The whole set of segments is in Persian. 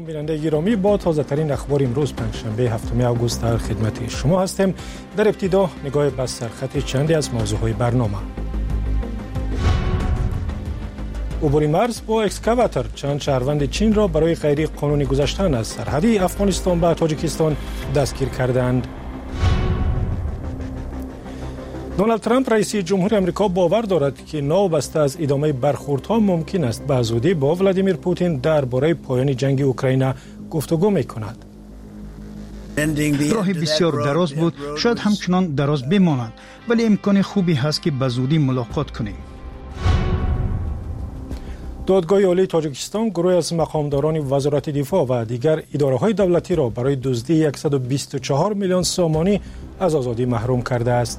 سلام بیننده گرامی، با تازه ترین اخبار امروز پنجشنبه هفتم آگوست در خدمت شما هستیم. در ابتدا نگاه به سرخط چندی از موضوعهای برنامه. عبور مرز با اکسکاواتر، چند شهروند چین را برای غیر قانونی گذشتن از سرحدی افغانستان به تاجیکستان دستگیر کردند. دونالد ترامپ رئیس جمهور آمریکا باور دارد که نوبسته از ادامه برخوردها ممکن است به زودی با ولادیمیر پوتین درباره پایان جنگ اوکراین گفتگو می‌کند. راه بسیار دراز بود، شاید همچنان دراز بماند، ولی امکان خوبی هست که به زودی ملاقات کنیم. دادگاه عالی تاجیکستان گروه از مقامداران وزارت دفاع و دیگر اداره‌های دولتی را برای دزدی 124 میلیون سومانی از آزادی محروم کرده است.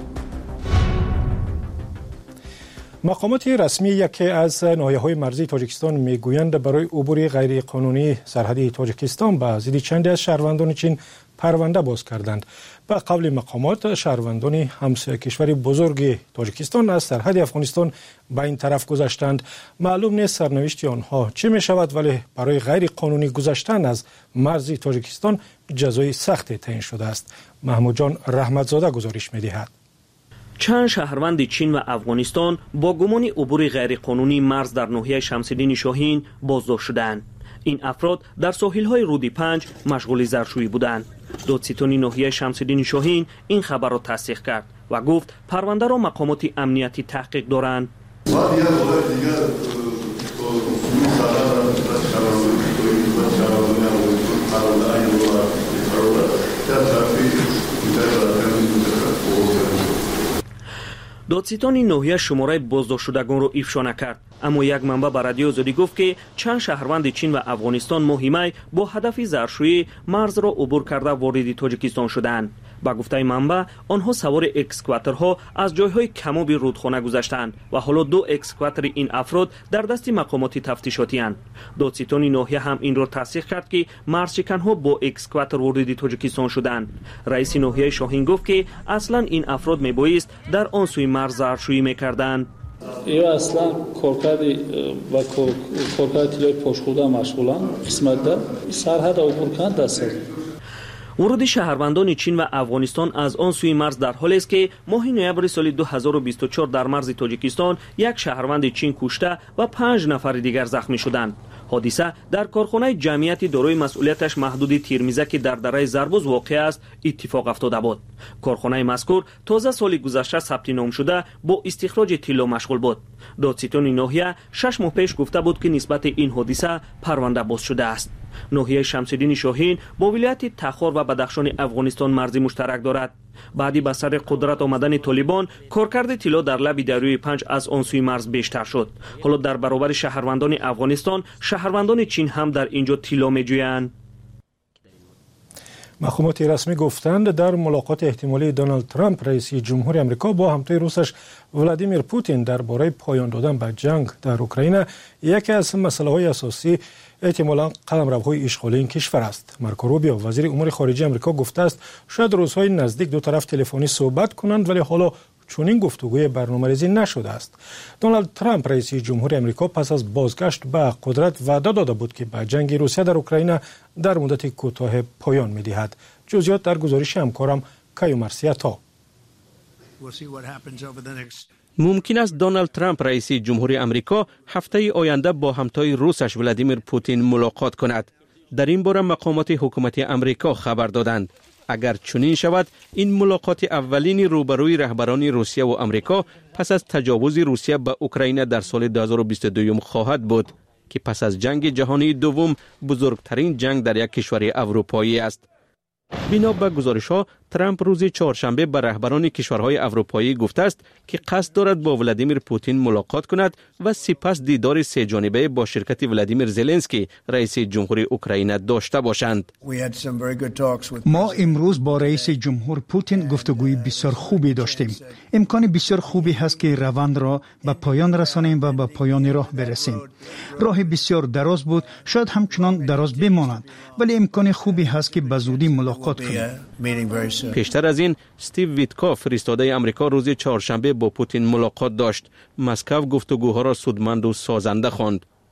مقامات رسمی یکی از ناحیه‌های مرزی تاجیکستان میگویند برای عبور غیرقانونی سرحدی تاجیکستان به ضد چندی از شهروندان چین پرونده باز کردند. به قول مقامات، شهروندان همسایه کشور بزرگ تاجیکستان از سرحد افغانستان به این طرف گذشتند. معلوم نیست سرنوشت آنها چه می شود، ولی برای غیر قانونی گذشتن از مرزی تاجیکستان جزای سختی تعیین شده است. محمود جان رحمتزاده گزارش می دهد. چند شهروند چین و افغانستان با گمان عبور غیرقانونی مرز در ناحیه شمس‌الدین شاهین بازداشت شدند. این افراد در ساحل‌های رود 5 مشغول زرشویی بودند. دادستان ناحیه شمس‌الدین شاهین این خبر را تصدیق کرد و گفت پرونده را مقامات امنیتی تحقیق دارند. دادستان ناحیه شماره بازداشت شدگان را افشا نکرد، اما یک منبع به رادیو آزادی گفت که چند شهروند چین و افغانستان ماه می با هدف زرشویی مرز را عبور کرده وارد تاجیکستان شدند. با گفته منبع آنها سوار اکسکواترها از جایهای کمابی رودخانه گذشتند و حالا 2 اکسکواتر این افراد در دست مقامات تفتیشاتی اند. دادستان ناحیه هم این را تصدیق کرد که مرزشکنها با اکسکواتر وارد تاجیکستان شدند. رئیس ناحیه شاهین گفت که اصلا این افراد میبایست در آن سوی مرز زرشویی میکردند. ای اصلا کارکردی و کارکرد تیلای پاشخورده مشغولن قسمت در سرحد عبور کردن دست. ورود شهروندان چین و افغانستان از آن سوی مرز در حالی است که ماه نوامبر سال 2024 در مرز تاجیکستان یک شهروند چین کشته و 5 نفر دیگر زخمی شدند. حادثه در کارخانه جمعیتی دارای مسئولیتش محدود تیرمیزک در دره زربوز واقع است اتفاق افتاده بود. کارخانه مذکور تازه سال گذشته ثبت نام شده با استخراج طلا مشغول بود. دادستان ناحیه 6 ماه پیش گفته بود که نسبت این حادثه پرونده باز شده است. ناحیه شمس‌الدین شاهین با ولایت تخار و بدخشان افغانستان مرزی مشترک دارد. بعدی به سر قدرت آمدن طالبان کارکرد طلا در لب دریای 5 از آن سوی مرز بیشتر شد. حالا در برابر شهروندان افغانستان، شهروندان چین هم در اینجا طلا می‌جویند. مقامات رسمی گفتند در ملاقات احتمالی دونالد ترامپ رئیس جمهور آمریکا با همتای روسش ولادیمیر پوتین درباره پایان دادن به جنگ در اوکراین یکی از مسائل اساسی احتمالاً قلمروهای اشغالی این کشور است. مارکو روبیو وزیر امور خارجه آمریکا گفته است شاید روزهای نزدیک دو طرف تلفنی صحبت کنند، ولی حالا چنین گفتگوی برنامه‌ریزی نشده است. دونالد ترامپ رئیس جمهور آمریکا پس از بازگشت به قدرت وعده داده بود که به جنگ روسیه در اوکراین در مدت کوتاه پایان می‌دهد. جزئیات در گزارش همکارم کایو مارسیاتا. ممکن است دونالد ترامپ رئیس جمهوری آمریکا هفته آینده با همتای روسش ولادیمیر پوتین ملاقات کند. در این باره مقامات حکومت آمریکا خبر دادند. اگر چنین شود، این ملاقات اولین روبروی رهبران روسیه و آمریکا پس از تجاوز روسیه به اوکراین در سال 2022 خواهد بود که پس از جنگ جهانی دوم بزرگترین جنگ در یک کشور اروپایی است. بنا به گزارش‌ها، ترامپ روز چهارشنبه به رهبران کشورهای اروپایی گفته است که قصد دارد با ولادیمیر پوتین ملاقات کند و سپس دیدار سه جانبه با شرکت ولادیمیر زلنسکی رئیس جمهوری اوکراین داشته باشند. ما امروز با رئیس جمهور پوتین گفتگوی بسیار خوبی داشتیم. امکان بسیار خوبی هست که روند را به پایان رسانیم و به پایان راه برسیم. راه بسیار دراز بود، شاید همچنان دراز بماند، ولی امکان خوبی هست که به زودی ملاقات کنیم. پیشتر از این، استیو ویتکوف فرستاده آمریکا روز چهارشنبه با پوتین ملاقات داشت. مسکو گفتگوها را سودمند و سازنده خواند.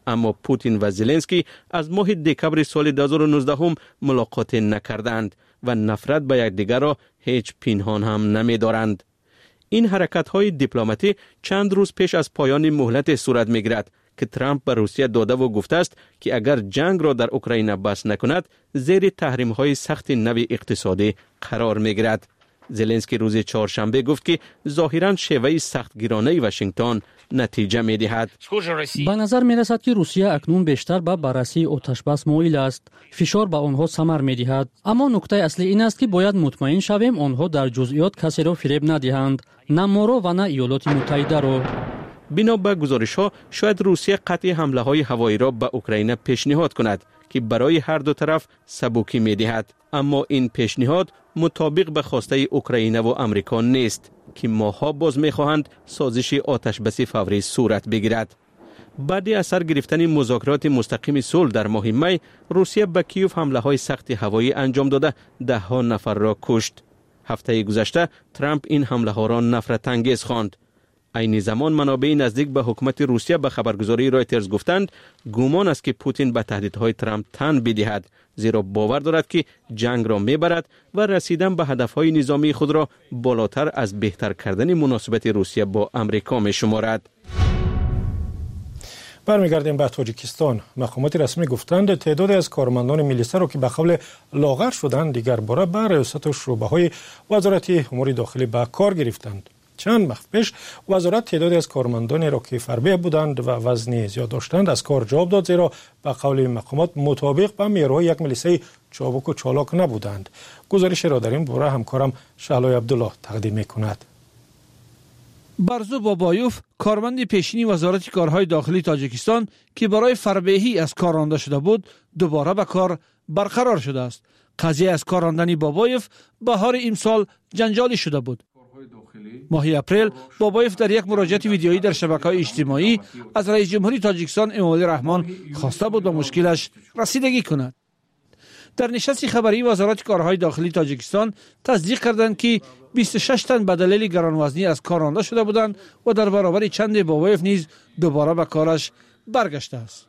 اما پوتین و زلنسکی از ماه دکبر سال 2019 ملاقات نکردند و نفرت به یکدیگر را هیچ پنهان هم نمی‌دارند. این حرکت‌های دیپلماتی چند روز پیش از پایان مهلت صورت می‌گیرد که ترامپ به روسیه داده و گفته است که اگر جنگ را در اوکراین بس نکند زیر تحریم‌های سخت نوع اقتصادی قرار می‌گیرد. زلنسکی روز چهارشنبه گفت که ظاهراً شیوه سختگیرانه واشنگتن نتیجه می‌دهد. به نظر می‌رسد که روسیه اکنون بیشتر به بررسی آتش بس مایل است. فشار به آنها ثمر می‌دهد. اما نکته اصلی این است که باید مطمئن شویم آنها در جزئیات کسی را فریب ندهند، نه ما را و نه ایالات متحده را. بنا به گزارش‌ها شاید روسیه قطع حمله‌های هوایی را به اوکراین پیشنهاد کند که برای هر دو طرف سبکی می‌دهد. اما این پیشنهاد مطابق به خواسته اوکراین و آمریکا نیست که ماها باز می‌خواهند سازش آتش بس فوری صورت بگیرد. بعد از سر گرفتن مذاکرات مستقیم صلح در ماه می، روسیه به کیوف حمله‌های سخت هوایی انجام داده ده‌ها نفر را کشت. هفته گذشته ترامپ این حمله‌ها را نفرت انگیز خواند. این زمان منابع نزدیک به حکومت روسیه به خبرگزاری رایترز گفتند گمان است که پوتین به تهدیدهای ترامپ تن بدهد، زیرا باور دارد که جنگ را میبرد و رسیدن به هدفهای نظامی خود را بالاتر از بهتر کردن مناسبت روسیه با امریکا میشمارد. برمیگردیم به تاجیکستان. مقامات رسمی گفتند تعدادی از کارمندان میلیسا را که به قول لاغر شدند دیگر باره به ریاست و شعبه‌های وزارت امور داخلی به کار گرفتند. چند وقت پیش وزارت تعدادی از کارمندانی را که فربه بودند و وزنی زیاد داشتند از کار جواب داد، زیرا به قول مقامات مطابق با معیارهای یک میلیسای چابک و چالاک نبودند. گزارش را در این باره همکارم شهلای عبدالله تقدیم می‌کند. برزو بابایوف، کارمند پیشینی وزارت کارهای داخلی تاجیکستان که برای فربهی از کار رانده شده بود، دوباره به کار برقرار شده است. قضیه از کار راندن بابایوف بهار امسال جنجالی شده بود. ماه اپریل بابایوف در یک مراجعه ویدیویی در شبکه‌های اجتماعی از رئیس جمهوری تاجیکستان امامعلی رحمان خواسته بود به مشکلش رسیدگی کند. در نشست خبری وزارت کارهای داخلی تاجیکستان تصدیق کردند که 26 تن به دلیل گرانوزنی از کار رانده شده بودند و در برابر چند بابایوف نیز دوباره به کارش برگشته است.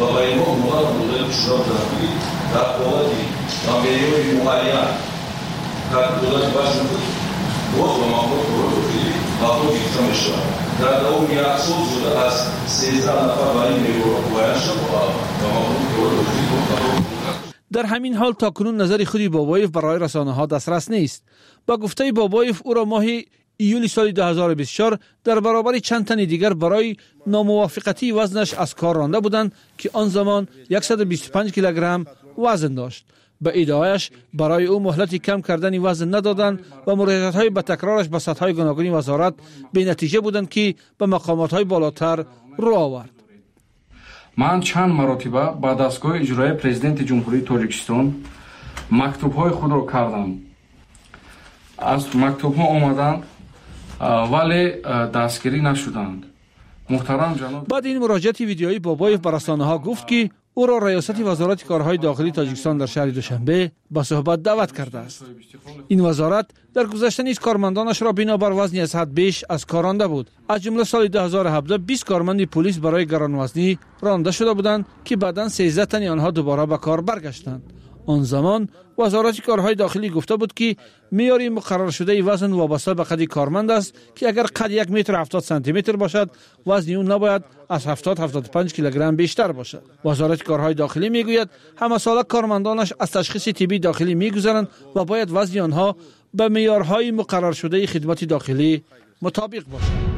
در همین حال تاکنون نظر خودی بابایوف برای رسانه‌ها دسترس نیست. با گفته بابایوف او را ماه ایولی سال 2024 در برابر چند تن دیگر برای ناموافقتی وزنش از کار رانده بودند که آن زمان 125 کیلوگرم وزن داشت. به ادعایش برای او مهلت کم کردن وزن ندادند و مراجعت‌های به تکرارش به سطح‌های گوناگون وزارت به نتیجه بودند که به مقامات‌های بالاتر رو آورد. من چند مرتبه با دستگاه اجرایی پرزیدنت جمهوری تاجیکستان مکتوب‌های خود را کردم. از مکتوب‌ها آمدند ولی دستگیری نشدند. محترم جناب، بعد این مراجعه ویدیویی بابایوف به رسانه‌ها گفت که او را ریاست وزارت کارهای داخلی تاجیکستان در شهر دوشنبه به صحبت دعوت کرده است. این وزارت در گذشته نیز کارمندانش را بنابر وزنی از حد بیش از کار رانده بود. از جمله سال 2017 20 کارمند پلیس برای گرانوزنی رانده شده بودند که بعداً 13 تن آنها دوباره به کار برگشتند. آن زمان وزارت کارهای داخلی گفته بود که معیار مقرر شده وزن وابسته به قد کارمند است که اگر قد 1 متر 70 سانتی متر باشد وزن اون نباید از 70-75 کیلوگرم بیشتر باشد. وزارت کارهای داخلی میگوید همه ساله کارمندانش از تشخیص طبی داخلی میگذرند و باید وزن آنها به معیارهای مقرر شده خدمات داخلی مطابق باشد.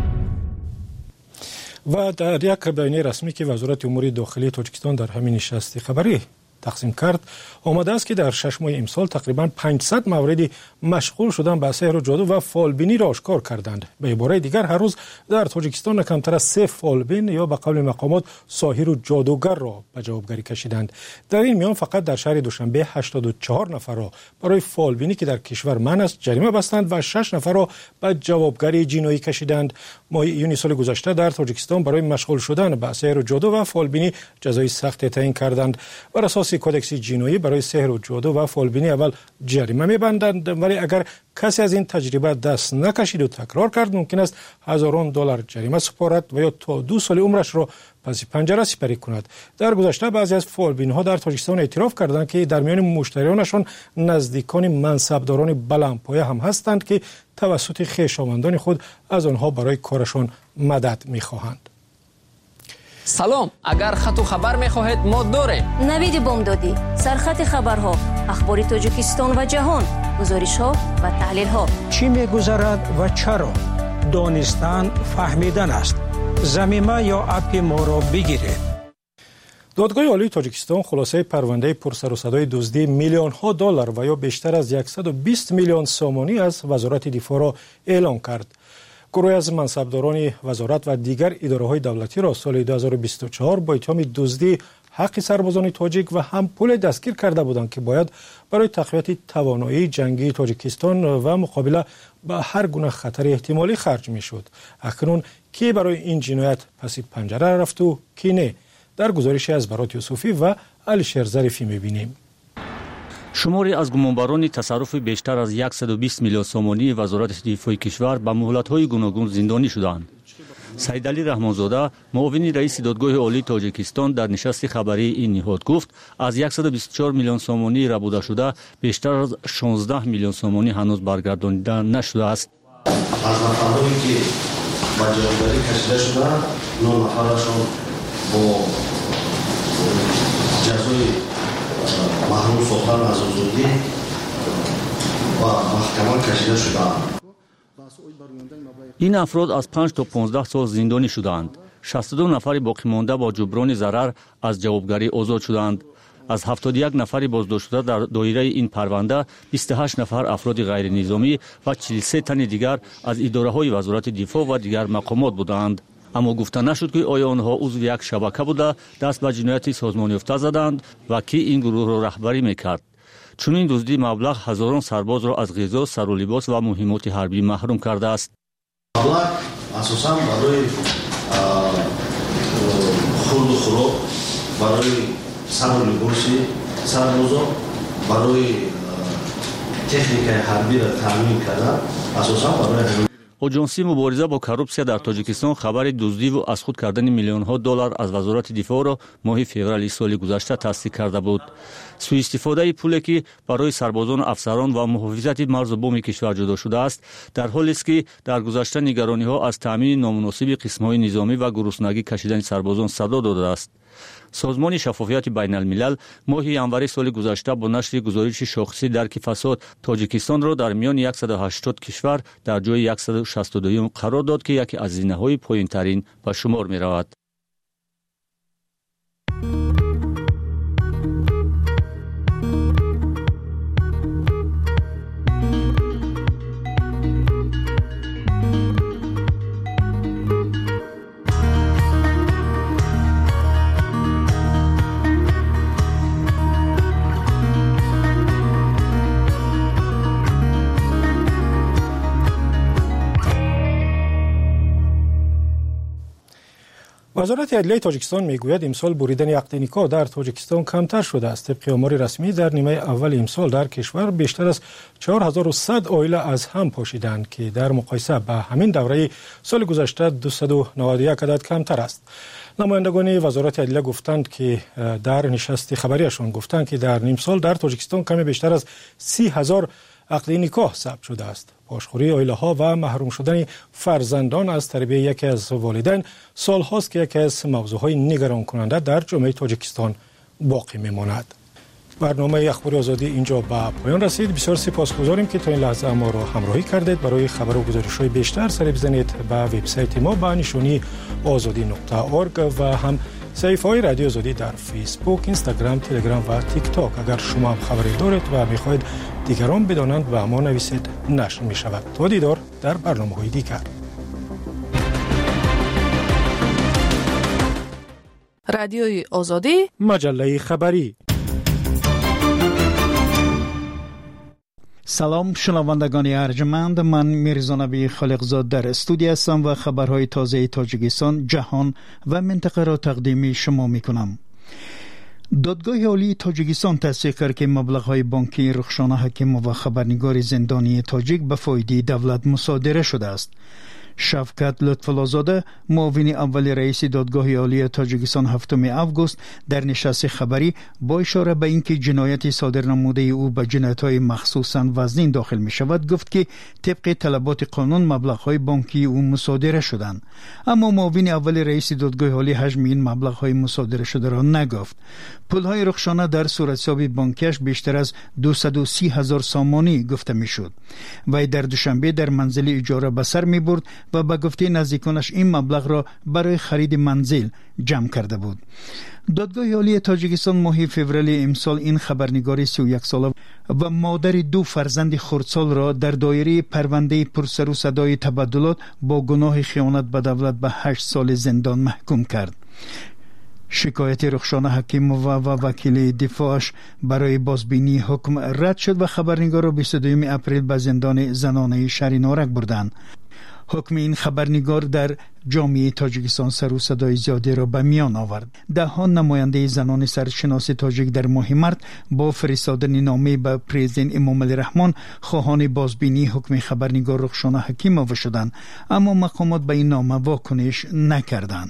و در یک بیانیه رسمی که وزارت امور داخلی تاجیکستان در همین نشست خبری تقسیم کرد آمده است که در 6 ماه امسال تقریبا 500 موردی مشغول شدن به سحر و جادو و فالبینی را آشکار کردند. به عباره دیگر هر روز در تاجیکستان کمتر از 3 فالبین یا به قول مقامات ساحر و جادوگر را به جوابگری کشیدند. در این میان فقط در شهر دوشنبه 84 نفر را برای فالبینی که در کشور منع است جریمه بستند و 6 نفر را به جوابگری جنایی کشیدند. ماه یونیو سال گذشته در تاجیکستان برای مشغول شدن به سحر و جادو و فالبینی جزای سخت تعیین کردند. بر اساس کودکس جنایی برای سحر و جادو و فالبینی اول جریمه می‌بندند، ولی اگر کسی از این تجربه دست نکشید و تکرار کرد ممکن است $1000 جریمه سپارد و یا تا 2 سال عمرش را پس پنجره سپری کند. در گذشته بعضی از فالبین‌ها در تاجیکستان اعتراف کردند که در میان مشتریانشان نزدیکان منصبداران بلندپایه هم هستند که توسط خویشاوندان خود از آنها برای کارشان مدد می‌خواهند. سلام، اگر خط و خبر می‌خواهید ما داریم. نوید بامدادی، سرخط خبرها، اخبار تاجیکستان و جهان، گزارش‌ها و تحلیل‌ها. چی می‌گذرد و چرا؟ دانستن فهمیدن است. زمینه یا اپ ما را بگیرید. دادگاه عالی تاجیکستان خلاصه پرونده پرسر و صدای دزدی میلیون‌ها دلار و یا بیشتر از 120 میلیون سومانی از وزارت دفاع را اعلام کرد. گروهی از منصبداران وزارت و دیگر اداره‌های دولتی را سال 2024 با اتهام دزدی حق سربازان تاجیک و هم پول دستگیر کرده بودند که باید برای تقویت توانایی جنگی تاجیکستان و مقابله با هر گونه خطر احتمالی خرج می‌شد. اکنون کی برای این جنایت پس پنجره رفت و کی نه؟ در گزارشی از برات یوسفی و علیشیر ظریفی می‌بینیم. شماری از گمانبران تصرف بیشتر از 120 میلیون سومانی وزارت دفاع کشور به مهلت‌های گوناگون زندانی شدند. سیدعلی رحمانزاده، معاون رئیس دادگاه عالی تاجیکستان در نشست خبری این نهاد گفت از 124 میلیون سومانی ربوده شده بیشتر از 16 میلیون سومانی هنوز برگردانیده نشده است. از نفرهایی که با جوابداری کشیده شدند 9 نفرشان با جزای محروم ساختن از آزادی و محکمه کشیده شدند. این افراد از 5 تا 15 سال زندانی شدند. 62 نفر باقی مانده با جبران ضرر از جوابگری آزاد شدند. از 71 نفر بازداشت شده در دایره این پرونده 28 نفر افراد غیر نظامی و 43 تن دیگر از اداره‌های وزارت دفاع و دیگر مقامات بودند. اما گفته نشد که آیا آنها عضو یک شبکه بوده دست به جنایت سازمان یافته زدند و کی این گروه را رهبری میکرد. چون این دزدی مبلغ هزاران سرباز را از غذا، سر و لباس و مهمات حربی محروم کرده است. مبلغ اساساً برای خورد و خوراک، برای سر و لباس سربازان، برای تکنیک حربی را تامین کردن، اساساً برای آژانس مبارزه با کروپسیا در تاجیکستان خبر دزدی و از خود کردن میلیون‌ها دلار از وزارت دفاع را ماه فوریه سال گذشته تصدیق کرده بود. سوء استفاده پولی که برای سربازان، افسران و محافظت مرز و بوم کشور جدا شده است، در حالی است که در گذشته نگرانی‌ها از تامین نامناسب قسم‌های نظامی و گرسنگی کشیدن سربازان صدا داده است. سازمان شفافیت بین الملل ماه ینوری سال گذشته با نشر گزارش شاخصی درک فساد تاجیکستان را در میان 180 کشور در جای 162 قرار داد که یکی از زینه‌های پایین‌ترین به شمار می‌رود. وزارت عدلیه تاجیکستان میگوید امسال بریدن عقد نکاح در تاجیکستان کمتر شده است. طبق آمار رسمی در نیمه اول امسال در کشور بیشتر از 4100 عائله از هم پاشیدند که در مقایسه با همین دوره سال گذشته 291 عدد کمتر است. نمایندگان وزارت عدلیه گفتند که در نشست خبریشان گفتند که در نیم سال در تاجیکستان کمی بیشتر از 30,000 عقد نکاح ثبت شده است. پاشخوری عائله‌ها و محروم شدن فرزندان از تربیت یکی از والدین سال هاست که یکی از موضوعهای نگران کننده در جامعه تاجیکستان باقی میماند. برنامه اخبار آزادی اینجا به پایان رسید. بسیار سپاسگزاریم که تا این لحظه ما را همراهی کردید. برای خبر و گزارش‌های بیشتر سر بزنید به وبسایت ما به نشانی azadi.org و هم صفحه‌های رادیو آزادی در فیسبوک، اینستاگرام، تلگرام و تیک تاک. اگر شما هم خبری دارید و می‌خواهید دیگران بدانند به ما نویسید، نشر می‌شود. تا دیدار در برنامه‌های دیگر. رادیوی آزادی، مجله خبری. سلام شنوندگان ارجمند، من میرزا نبی خالقزاد در استودیو هستم و خبرهای تازه تاجیکستان، جهان و منطقه را تقدیم شما میکنم. دادگاه عالی تاجیکستان تصدیق کرد که مبلغ‌های بانکی رخشان حکیم و خبرنگار زندانی تاجیک به فایده دولت مصادره شده است. شفقت لطف‌الله‌زاده معاون اول رئیس دادگاه عالی تاجیکستان 7 آگوست در نشست خبری با اشاره به اینکه جنایت صادر نموده او به جنایت‌های مخصوصاً وزنین داخل می شود گفت که طبق طلبات قانون مبلغ‌های بانکی او مصادره شدند. اما معاون اول رئیس دادگاه عالی حجم این مبلغ‌های مصادره شده را نگفت. پول‌های رخشانه در صورتحساب بانکیش بیشتر از 230,000 سامانی گفته میشد. وی در دوشنبه در منزل اجاره به سر می برد و به گفته نزدیکانش این مبلغ را برای خرید منزل جمع کرده بود. دادگاه عالی تاجیکستان ماه فوریه امسال این خبرنگار 31 ساله و مادر 2 فرزند خردسال را در دایره پرونده پرسر و صدای تبادلات با گناه خیانت به دولت به 8 سال زندان محکوم کرد. شکایت رخشانه حکیم و وکیل دفاعش برای بازبینی حکم رد شد و خبرنگار را 22 اپریل به زندان زنانه شهر نارک بردند. حکم این خبرنگار در جامعه تاجیکستان سر و صدای زیادی را به میان آورد. ده‌ها نماینده زنان سرشناس تاجیک در ماه مارس با فرستادن نامه به پرزیدنت امام علی رحمان خواهان بازبینی حکم خبرنگار رخشانه حکیمووا شدند، اما مقامات به این نامه واکنش نکردند.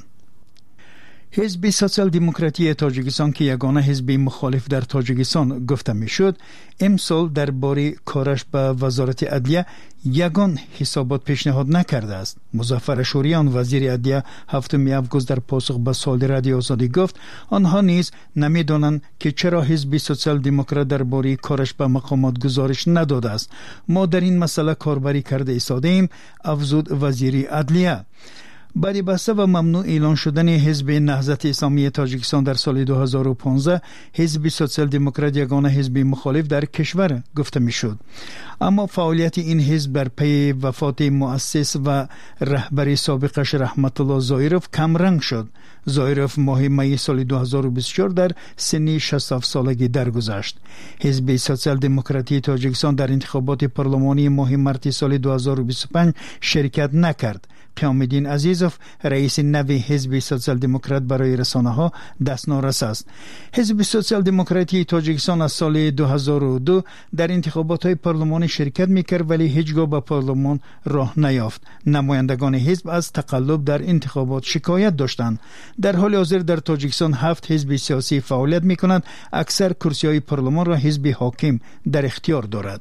حزب سوسیال دموکراتی تاجیکستان که یگانه حزب مخالف در تاجیکستان گفته میشد، امسال درباره کارش به وزارت عدلیه یگان حسابات پیشنهاد نکرده است. مظفر شوریان وزیر عدلیه 7 آگوست در پاسخ به سوال رادیو آزادی گفت آنها نیز نمیدانند که چرا حزب سوسیال دموکرات درباره کارش به مقامات گزارش نداده است. ما در این مسئله کاربری کرده ایستاده ایم، افزود وزیر عدلیه. بعد بسته و ممنوع اعلان شدن حزب نهضت اسلامی تاجیکستان در سال 2015 حزب سوسیال دموکرات یگانه حزب مخالف در کشور گفته میشد. اما فعالیت این حزب بر پی وفات مؤسس و رهبر سابقش رحمت الله زایروف کم رنگ شد. زایروف ماه می سال 2024 در سن 67 سالگی درگذشت. حزب سوسیال دموکراتی تاجیکستان در انتخابات پارلمانی ماه مارس سال 2025 شرکت نکرد. قیامالدین عزیزوف رئیس نوی حزب سوسیال دموکرات برای رسانه ها دستنارس است. حزب سوسیال دموکراتی تاجیکستان از سال 2002 در انتخابات های پارلمانی شرکت میکرد ولی هیچگاه به پارلمان راه نیافت. نمایندگان حزب از تقلب در انتخابات شکایت داشتند. در حال حاضر در تاجیکستان 7 حزب سیاسی فعالیت میکنند. اکثر کرسی های پارلمان را حزب حاکم در اختیار دارد.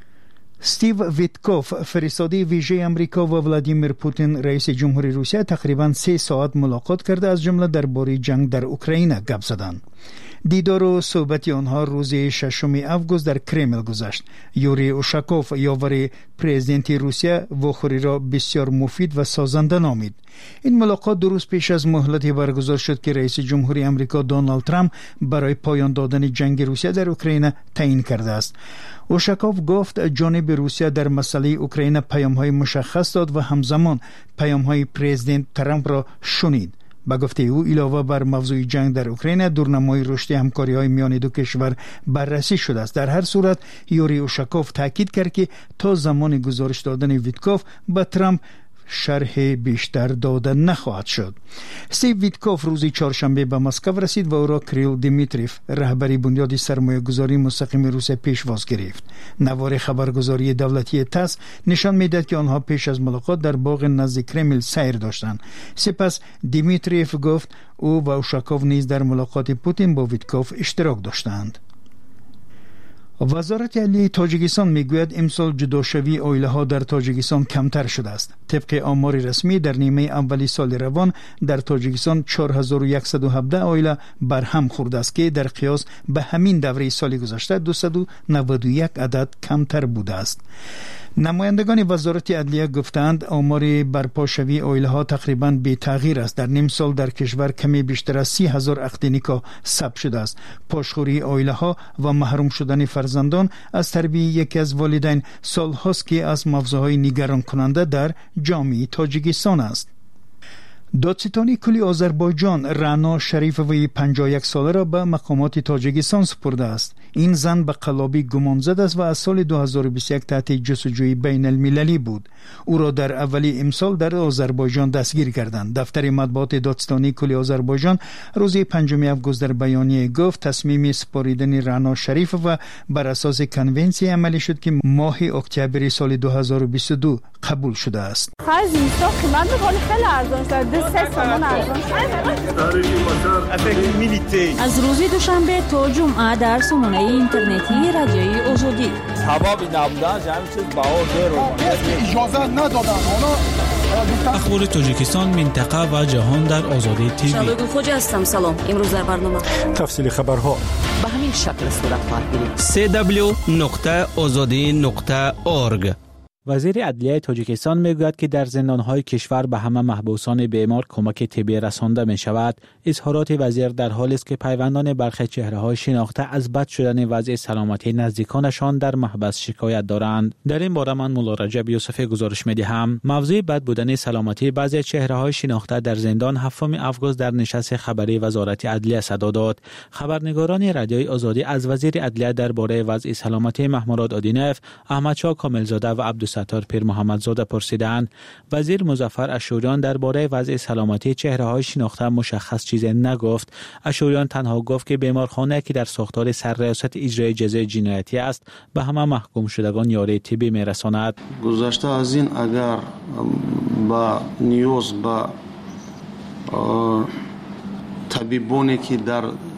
استیو ویتکوف فرستاده ویژه امریکا و ولادیمیر پوتین رئیس جمهوری روسیه تقریباً 3 ساعت ملاقات کرده، از جمله درباره جنگ در اوکراین گپ زدند. دیدار و صحبت آنها روز 6 آگوست در کرمل گذشت. یوری اوشاکوف یاور پرزیدنت روسیه واخوری را بسیار مفید و سازنده نامید. این ملاقات 2 روز پیش از مهلتی برگزار شد که رئیس جمهوری آمریکا دونالد ترامپ برای پایان دادن جنگ روسیه در اوکراین تعیین کرده است. اوشاکوف گفت جانب روسیه در مسئله اوکراین پیام‌های مشخص داد و همزمان پیام‌های پرزیدنت ترامپ را شنید. با گفته او علاوه بر موضوع جنگ در اوکراین دورنمای رشد همکاری‌های میان دو کشور بررسی شده است. در هر صورت یوری اوشاکوف تاکید کرد که تا زمان گزارش دادن ویتکوف به ترامپ شرح بیشتر داده نخواهد شد. استیو ویتکوف روز چهارشنبه به مسکو رسید و او را کریل دیمیتریف رهبر بنیاد سرمایه‌گذاری مستقیم روسیه پیشواز گرفت. نوار خبرگزاری دولتی تاس نشان می‌دهد که آنها پیش از ملاقات در باغ نزد کرمل سیر داشتند. سپس دیمیتریف گفت او و اوشاکوف نیز در ملاقات پوتین با ویتکوف اشتراک داشتند. وزارت عدلیه تاجیکستان میگوید امسال جداشوی عائله ها در تاجیکستان کمتر شده است. طبق آمار رسمی در نیمه اولی سال روان در تاجیکستان 4117 عائله برهم خورده است که در قیاس به همین دوره سال گذشته 291 عدد کمتر بوده است. نمایندگان وزارت عدلیه گفتند آمار برپاشوی عائله ها تقریباً بی تغییر است. در نیم سال در کشور کمی بیشتر از 30,000 عقد نکاح ثبت شده است. پاشخوری عائله ها و محروم شدن فرزندان از تربیت یکی از والدین سالهاست که از موضوعهای نگران کننده در جامعه تاجیکستان است. دادستانی کلی آذربایجان رعنا شریفوی 51 ساله را به مقامات تاجیکستان سپرده است. این زن به قلابی گمانزد است و از سال 2021 تحت جستجوی بین المللی بود. او را در اولی امسال در آذربایجان دستگیر کردند. دفتر مطبوعات دادستانی کلی آذربایجان روز 5 آگوست در بیانیه گفت تصمیم سپاریدن رعنا شریف و بر اساس کنونسی عملی شد که ماه اکتبر سال 2022 قبول شده است. از روز دوشنبه تا جمعه در سامانه اینترنتی رادیوی آزادی اخبار تاجیکستان، منطقه و جهان در آزادی تیوی. شبگون خوجه هستم. سلام. امروز در برنامه تفصیل خبرها به همین شکل صورت خواهد گرفت. www.azadi.org. وزیر عدلیه تاجیکستان میگوید که در زندانهای کشور به همه محبوسان بیمار کمک طبی رسانده می شود. اظهارات وزیر در حالی است که پیوندان برخی چهره‌های شناخته از بد شدن وضع سلامتی نزدیکانشان در محبس شکایت دارند. در این باره من مولا رجب یوسفی گزارش می‌دهم. موضوع بد بودن سلامتی بعضی چهره‌های شناخته در زندان 7 آگوست در نشست خبری وزارت عدلیه صدا داد. خبرنگاران رادیوی آزادی از وزیر عدلیه درباره وضع سلامتی محمود آدینف، احمدشاه کاملزاده و ستار پیر محمدزاده پرسیدند. وزیر مظفر اشوریان درباره وضع سلامتی چهره‌های شناخته مشخص چیزی نگفت. اشوریان تنها گفت که بیمارخانه که در ساختار سرریاست اجرای جزای جنایتی است به همه محکوم شدگان یاری طبی میرساند. گذشته از این اگر با نیاز با طبیبانی که در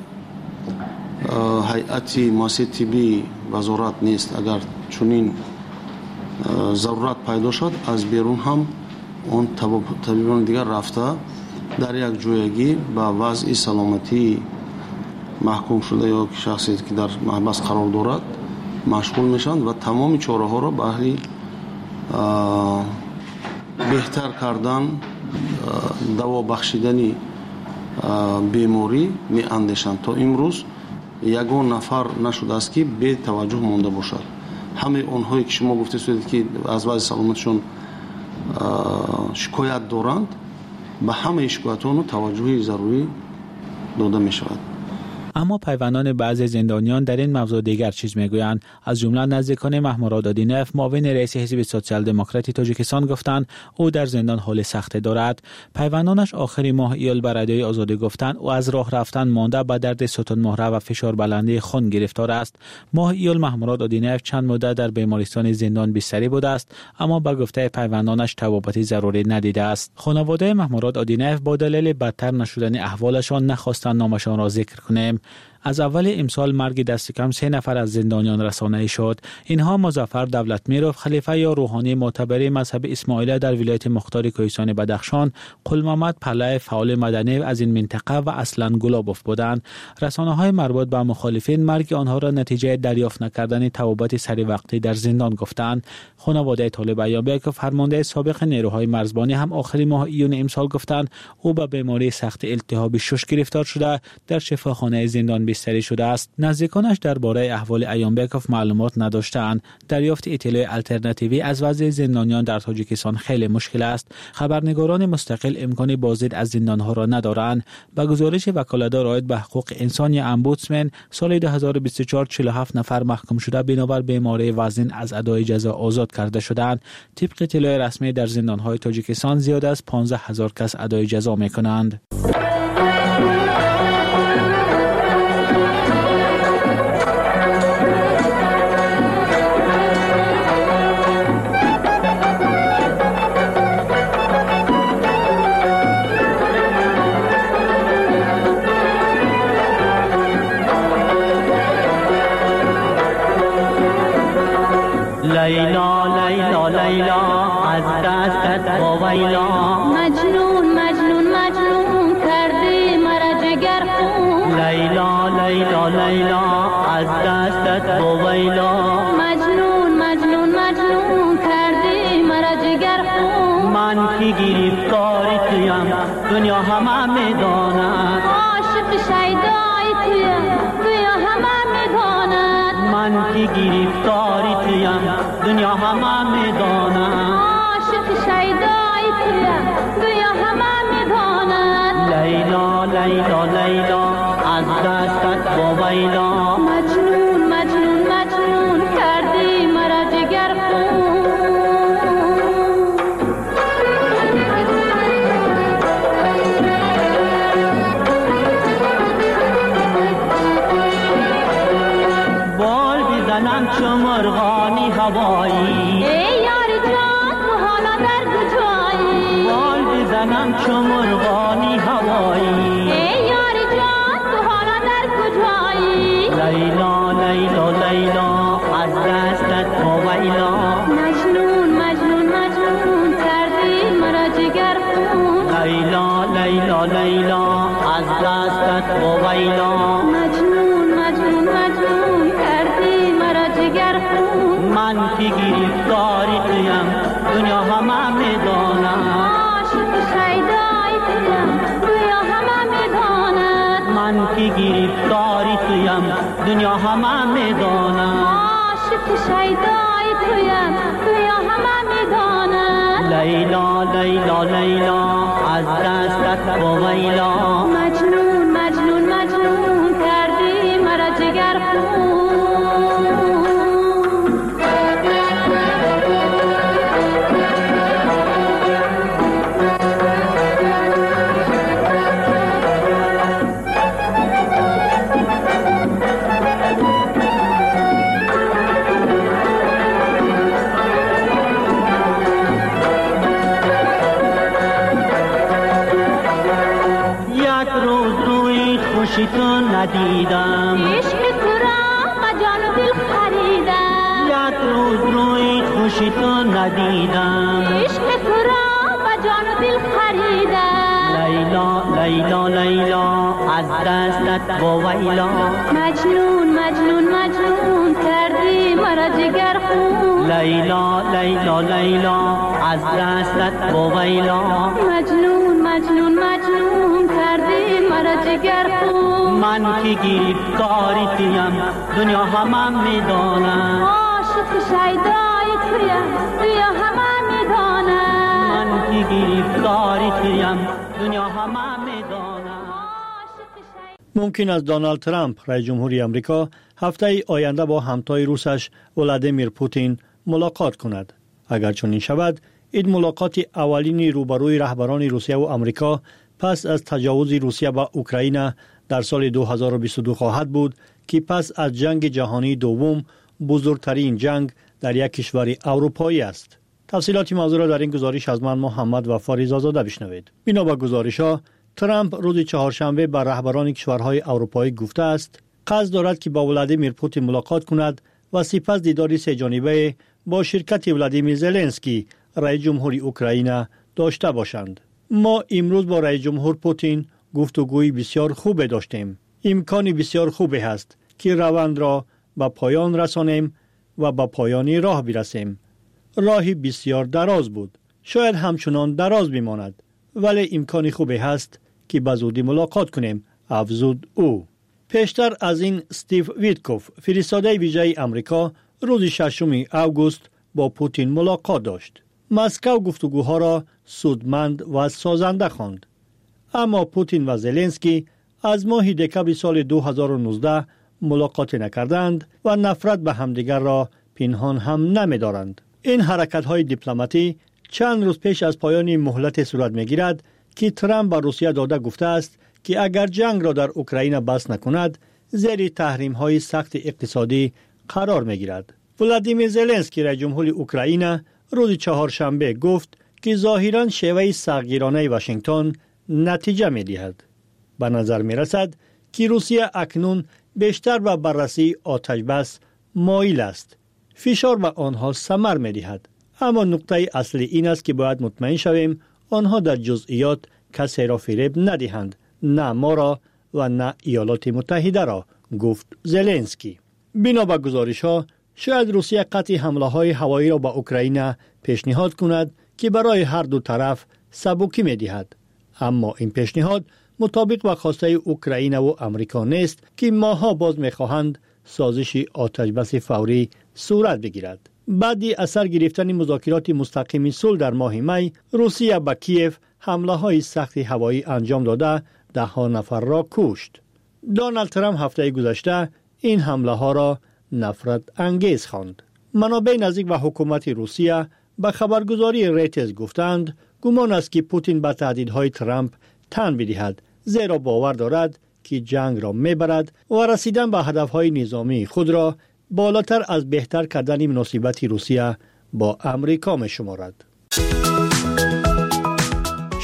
هیئت مؤسسه طبی وزارت نیست، اگر چنین ضرورت پیدا شد از بیرون هم اون طبیبان دیگر رفته در یک جویگی با وضع سلامتی محکوم شده یا شخصی که در محبس قرار دارد مشغول میشند و تمام چاره ها را به اهل بهتر کردن دوا بخشیدن بیماری می اندیشند. تا امروز یگان نفر نشده است که بی توجه مانده باشد. همه اونهایی که شما گفته شدید که از وضع سلامتشون شکایت دارند به همه شکایت‌ها توجه ضروری داده می شود. اما پیوندان بعضی زندانیان در این موضوع دیگر چیز میگویند. از جمله نزدیکان محمود آدینف، معاون رئیس حزب سوسیال دموکراتی تاجیکستان گفتند او در زندان حال سختی دارد. پیوندانش آخر ماه ایول بر رادیوی آزادی گفتند او از راه رفتن مانده به درد ستون مهره و فشار بلندی خون گرفتار است. ماه ایول محمود آدینف چند مدت در بیمارستان زندان بستری بوده است، اما با گفته پیوندانش توابتی ضروری ندیده است. خانواده محمود آدینف با دلیل بدتر نشدن احوالشان نخواستند نامشان را ذکر کنیم. از اول امسال مرگ دست کم 3 نفر از زندانیان رسانه‌ای شد. اینها مظفر دولتمیروف، خلیفه یا روحانی معتبر مذهب اسماعیلیه در ولایت مختار کوهستان بدخشان، قلمحمد پله فعال مدنی از این منطقه و اصلان گلابوف بودند. رسانه‌های مربوط به مخالفین مرگ آنها را نتیجه دریافت نکردن توابت سری وقتی در زندان گفتند. خانواده طالب ایوبک فرمانده سابق نیروهای مرزبانی هم آخر ماه ایون امسال گفتند او به بیماری سخت التهاب شش گرفتار شده در شفاخانه زندان بستری شده است. نزدیکانش درباره احوال ایامبکوف معلومات نداشتند. دریافت اطلاع الटरनेटिव्ی از وضع زندانیان در تاجیکستان خیلی مشکل است. خبرنگاران مستقل امکان بازدید از زندانها را ندارند. با گزارش وکالتدار عاید به حقوق انسان یا امبودسمن، سال 2024 47 نفر محکوم شده بنابر بیماری وزن از ادای جزا آزاد کرده شدند. طبق اطلاع رسمی در زندانهای تاجیکستان زیاد از 15000 کس ادای جزا میکنند. لیلا لیلا لیلا از دستت وایلا، مجنون مجنون مجنون کردی مرا جگر خون. لیلا لیلا لیلا از دستت وایلا، مجنون مجنون مجنون کردی مرا جگر خون. من کی گرفتاری تویم دنیا همه میداند، عاشق شیدای تویم دنیا همه میداند. من کی گرفتاری تویم دنیا همه میداند، عاشق شیدای تویم دنیا همه میداند. همچو مرغانی هوایی ای یار جان تو حالا در کجایی لیلا لیلا لیلا از دستت ویلا مجنون مجنون مجنون کردی مرا جگر خون لیلا لیلا لیلا از دستت ویلا مجنون مجنون مجنون کردی مرا جگر خون من که گرفتاری تویم دنیا همه میداند عاشق شیدای تویم دنیا همه میداند من که گرفتاری تویم دنیا همه میداند عاشق شیدای تویم دنیا همه میداند لیلا لیلا لیلا از دستت ویلا مجنون مجنون مجنون کردی مرا جگر خون خوشی تو ندیدم عشق تو را با جان و دل خریدم یک روز روی خوشی تو ندیدم عشق تو را با جان و دل خریدم لیلا لیلا لیلا از دستت ویلا مجنون مجنون مجنون کردی مرا جگر خون لیلا لیلا لیلا از دستت ویلا مجنون مجنون مجنون کردی مرا جگر خون من که گرفتاری تویم دنیا همه میداند عاشق شیدای تویم دنیا همه میداند من که گرفتاری تویم دنیا همه میداند. ممکن است دونالد ترامپ رئیس جمهوری آمریکا هفته آینده با همتای روسش ولادیمیر پوتین ملاقات کند. اگر چنین شود، این ملاقات اولین روبروی رهبران روسیه و آمریکا پس از تجاوز روسیه به اوکراین در سال 2022 خواهد بود که پس از جنگ جهانی دوم بزرگترین جنگ در یک کشور اروپایی است. تفصیلات موضوع را در این گزارش از من محمد وفا رضازاده بشنوید. بنا به گزارش‌ها، ترامپ روز چهارشنبه به رهبران کشورهای اروپایی گفته است قصد دارد که با ولادیمیر پوتین ملاقات کند و سپس دیداری سه‌جانبه با شرکت ولادیمیر زلنسکی رئیس جمهوری اوکراین داشته باشند. ما امروز با رئیس جمهور پوتین گفتگوی بسیار خوب داشتیم. امکانی بسیار خوبی است که روند را به پایان رسانیم و به پایانی راه برسیم. راهی بسیار دراز بود. شاید همچنان دراز بماند، ولی امکانی خوبی هست که به زودی ملاقات کنیم، افزود او. پیشتر از این استیو ویتکوف، فرستاده ویژه آمریکا، روز 6 آگوست با پوتین ملاقات داشت. مسکو گفتگوها را سودمند و سازنده خواند. اما پوتین و زلنسکی از ماه دکمبر سال 2019 ملاقات نکردند و نفرت به همدیگر را پنهان هم نمی‌دارند. این حرکت‌های دیپلماتی چند روز پیش از پایان مهلت صورت می‌گیرد که ترامپ به روسیه داده گفته است که اگر جنگ را در اوکراین بس نکند، زیر تحریم‌های سخت اقتصادی قرار می‌گیرد. ولادیمیر زلنسکی رئیس جمهور اوکراین روز چهارشنبه گفت که ظاهراً شیوه سختگیرانه واشنگتن نتیجه می‌دهد. به نظر می‌رسد که روسیه اکنون بیشتر به بررسی آتش بس مایل است. فشار به آنها ثمر می‌دهد. اما نکته اصلی این است که باید مطمئن شویم آنها در جزئیات کسی را فریب ندهند، نه ما را و نه ایالات متحده را، گفت زلنسکی. بنا به گزارش‌ها، شاید روسیه قطع حمله‌های هوایی را به اوکراین پیشنهاد کند که برای هر دو طرف سبکی می‌دهد. اما این پیشنهاد مطابق با خواسته اوکراین و آمریکا نیست که ماها باز می‌خواهند سازش آتش بس فوری صورت بگیرد. بعدی اثر گرفتن مذاکرات مستقیم صلح در ماه می، روسیه به کیف حمله‌های سخت هوایی انجام داده 10 نفر را کشت. دونالد ترامپ هفته گذشته این حمله‌ها را نفرت انگیز خواند. منابع نزدیک به حکومت روسیه به خبرگزاری ریترز گفتند گمان است که پوتین به تهدیدهای ترامپ تن بدهد، زیرا باور دارد که جنگ را میبرد و رسیدن به هدفهای نظامی خود را بالاتر از بهتر کردن مناسبت روسیه با امریکا می شمارد.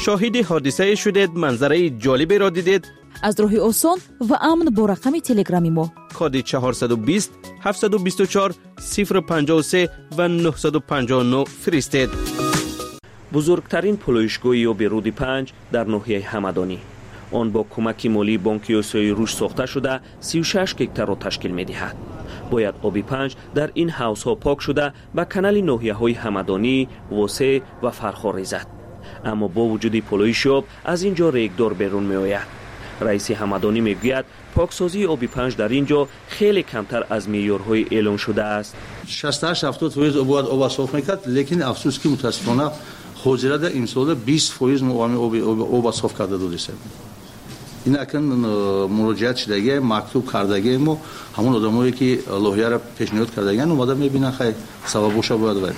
شاهد حادثه شدید، منظره جالبی را دیدید؟ از راه آسان و امن با رقم تلگرامی ما کد 420 724 053 و 959 فرستید. بزرگترین پلویشگاه آب رود 5 در ناحیه همدانی. آن با کمک مالی بانک آسیای رشد ساخته شده 36 هکتار را تشکیل می‌دهد. باید آب 5 در این حوض ها پاک شده به کانال ناحیه های همدانی، واسه و فرخار ریزد. اما با وجود پلویش آب از اینجا ریگدار بیرون می آید. رئیس همدانی میگوید پاکسازی آب 5 در اینجا خیلی کمتر از معیارهای اعلان شده است. 68-70% آب صاف میکرد، لیکن افسوس که متاسفانه حوزه در امسال 20% آب صاف کرده دادیست. این اکنون مراجعت شدگی مکتوب کردگی ما همون آدمایی که لایحه را پیشنهاد کردگن اومده میبینن خیلی سببش باید باید.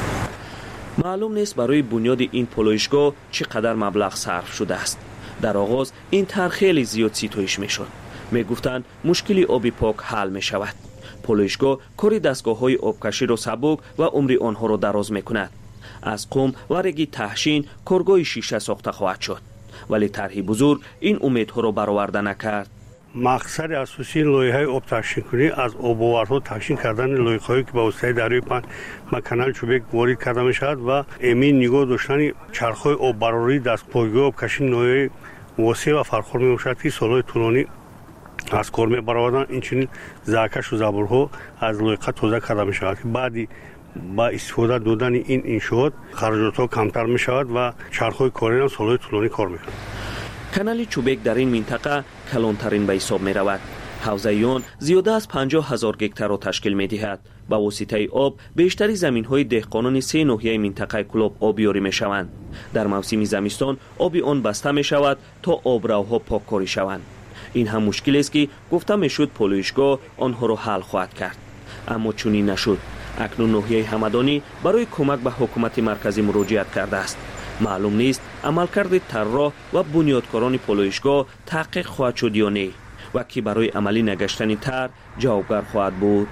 معلوم نیست برای بنیاد این پلویشگاه چقدر مبلغ صرف شده است. در آغاز این طرح خیلی زیاد سیتویش میشد. میگفتند مشکلی آب پاک حل می شود. پلویشگاه کاری دستگاه های آبکشی را سبک و عمر آنها را دراز میکند. از قم و رگ تحشین کارگاه شیشه ساخته خواهد شد. ولی طرح بزرگ این امیدها را برآورده نکرد. مقصد اساسی لایحه آب تحشین کنی از آب‌آورها تحشین کردن لایحه‌ای که با واسطه دریای 5 کانال چوبک وارد کرده میشود و امین نگاه داشتن چرخ‌های آببراری دستگاه آبکشی نوعی واسع و فرخار میباشد که سالهای طولانی از کار میبرآوردن. این چنین زاکش و زبرها از لایحه توزیع کرده میشود که بعدی با استفاده دادن این انشاءات خرجات‌ها کمتر میشود و چرخ‌های کاری هم سالهای طولانی کار میکنند. کانال چوبک در این منطقه کلانترین به حساب می رود. حوزه آن زیاده از 50,000 هکتار را تشکیل می دهد. با واسطه آب بیشتری زمین های دهقانان 3 ناحیه منطقه کلاب آبیاری می شوند. در موسم زمستان آب آن بسته می شود تا آبروها پاککاری شوند. این هم مشکل است که گفته می شد پلویشگاه آنها را حل خواهد کرد. اما چنین نشد. اکنون ناحیه همدانی برای کمک به حکومت مرکزی مراجعت کرده است. معلوم نیست عملکرد طراح و بنیادکاران پلویشگاه تحقیق خواهد شد یا نه و کی برای عملی نگشتن طرح جوابگر خواهد بود.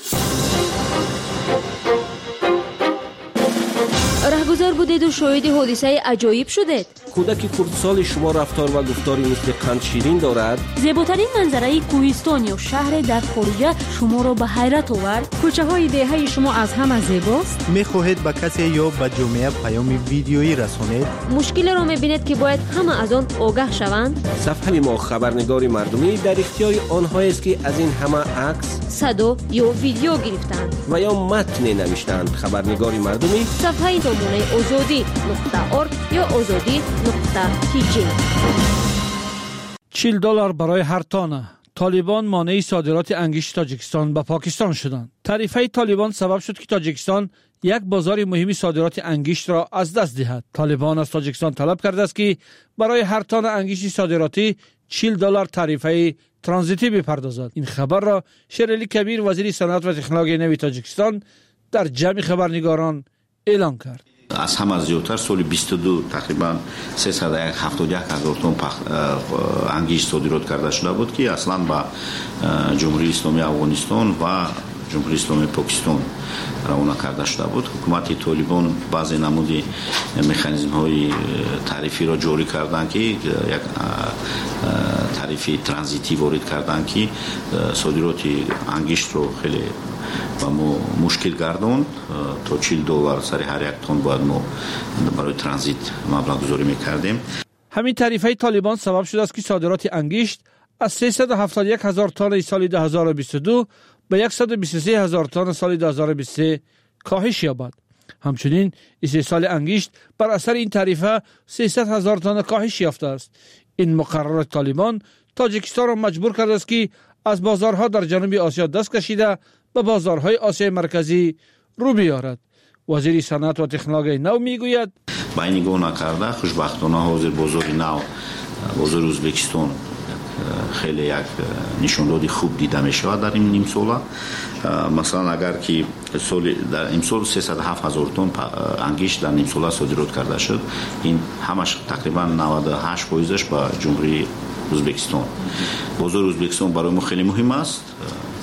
رهگذر بودید و شاهد حادثه عجایب شدید. کودک کردسال شما رفتار و گفتاری مثل قند شیرین دارد. زیباترین منظره کوهستان یا شهر در خارج شما را به حیرت آورد. کوچه های دهه شما از همه زیباست. میخواهید به کسی یا به جامعه پیام ویدیویی رسانید. مشکل را میبینید که باید همه از آن آگاه شوند. صفحه ما خبرنگار مردمی در اختیار آنهایی است که از این همه عکس، صدا یا ویدیو گرفتند و یا متن نوشتند. خبرنگار مردمی صفحه نمونه azadi.org یا azadi.tj. $40 برای هر تانه. طالبان مانع صادرات انگشت تاجیکستان به پاکستان شدند. تعرفه طالبان سبب شد که تاجیکستان یک بازار مهم صادرات انگشت را از دست دهد. طالبان از تاجیکستان طلب کرده است که برای هر تانه انگشت صادراتی $40 تعرفه ترانزیتی بپردازد. این خبر را شیرعلی کبیر وزیر صنعت و تکنولوژی نوین تاجیکستان در جمع خبرنگاران اعلان کرد. از همه زیادتر سال 22 تقریبا 371,000 تن انگشت صادرات کرده شده بود که اصلا با جمهوری اسلامی افغانستان و جمهوری اسلامی پاکستان روانه کرده شده بود. حکومت طالبان بعضی نمودی مکانیزم های تعرفی را جاری کردند که یک تعرفه ترانزیتی وارد کردند که صادرات انگشت رو خیلی و ما مشکل گردوند. تا $40 سر هر یک تن باید ما برای ترانزیت مبلغ گذاری میکردیم. همین تعرفه طالبان سبب شده است که صادرات انگشت از 371,000 تن سال 2022 به 123,000 تن سال 2023 کاهش یابد. همچنین استحصال انگشت بر اثر این تعرفه 300,000 تن کاهش یافته است. این مقررات طالبان تاجیکستان را مجبور کرده است که از بازارها در جنوب آسیا دست کشیده به بازارهای آسیای مرکزی رو بیارد. وزیر صنعت و تکنولوژی نو میگوید با این نگاه نکرده خوشبختانه حاضر بازار نو، بازار ازبکستان خیلی یک نشانداد خوب دیده می شود در این نیم ساله. مثلا اگر که در این سال 307,000 تن انگشت در نیم ساله صادرات کرده شد، این همش تقریبا 98%ش به جمهوری ازبکستان. بازار ازبکستان برای ما خیلی مهم است.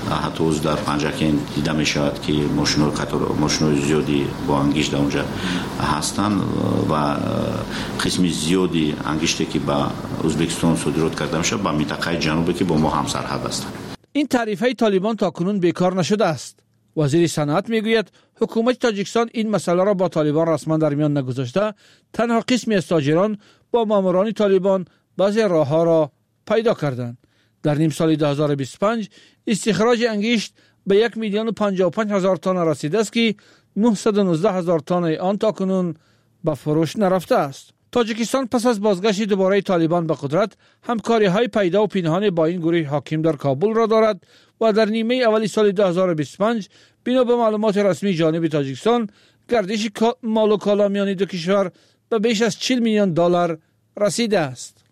حتی از در پنجکین دیده می شود که ماشین زیادی با انگشت اونجا هستند و قسم زیادی انگشتی که با ازبکستان صادرات کرده میشه با منطقه جنوبی که با ما هم سرحد هستند. این تعریف‌های طالبان تاکنون بیکار نشده است. وزیر صنعت میگوید حکومت تاجیکستان این مسئله را با طالبان رسما در میان نگذاشته، تنها قسمی از تاجران با ماموران طالبان بعضی راه‌ها را پیدا کردند. در نیم سال 2025 استخراج انگشت به 1,055,000 تن رسیده است که 919,000 تن آن تاکنون به فروش نرفته است. تاجیکستان پس از بازگشت دوباره طالبان به قدرت همکاری‌های پیدا و پنهان با این گروه حاکم در کابل را دارد و در نیمه اولی سال 2025 بنا به معلومات رسمی جانب تاجیکستان گردش مال و کالا میان دو کشور به بیش از 40 میلیون دلار رسیده است.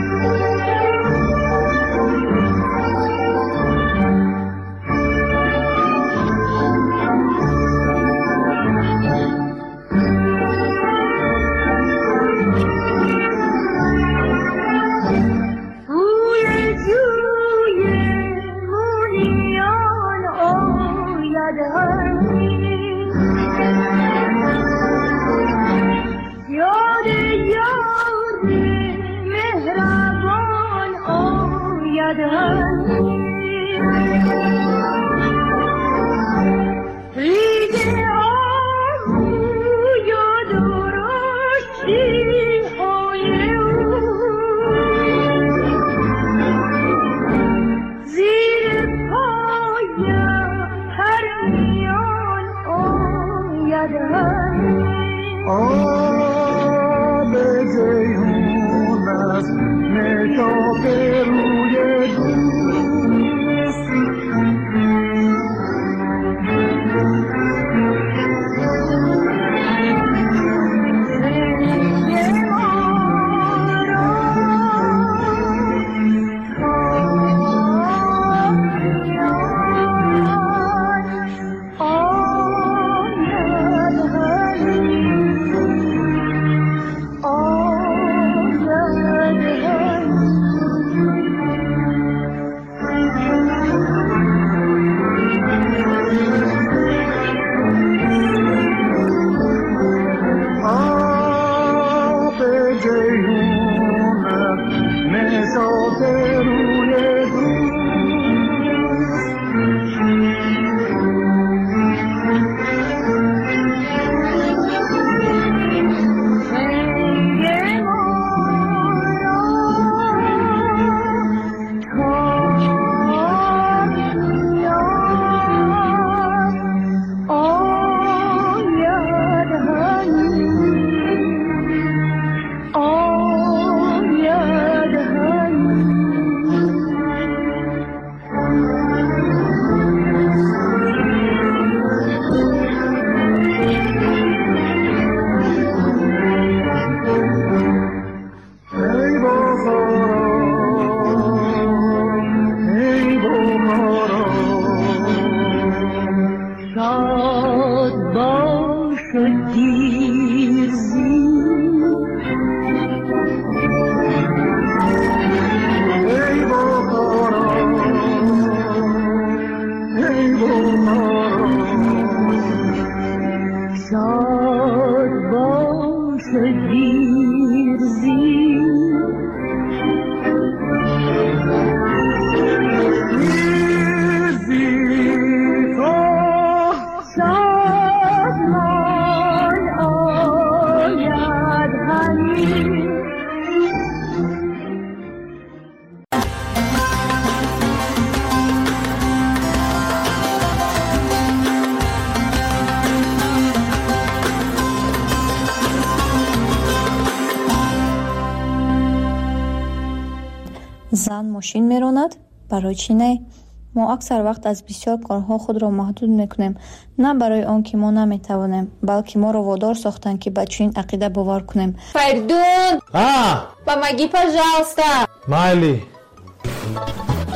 زن ماشین میراند؟ برای چی نه؟ ما اکثر وقت از بسیار کارها خود را محدود میکنیم، نه برای آن که ما نمیتوانیم، بلکه ما را وادار ساختن که به چنین عقیده باور کنیم. Perdón. Помоги, пожалуйста. Майли.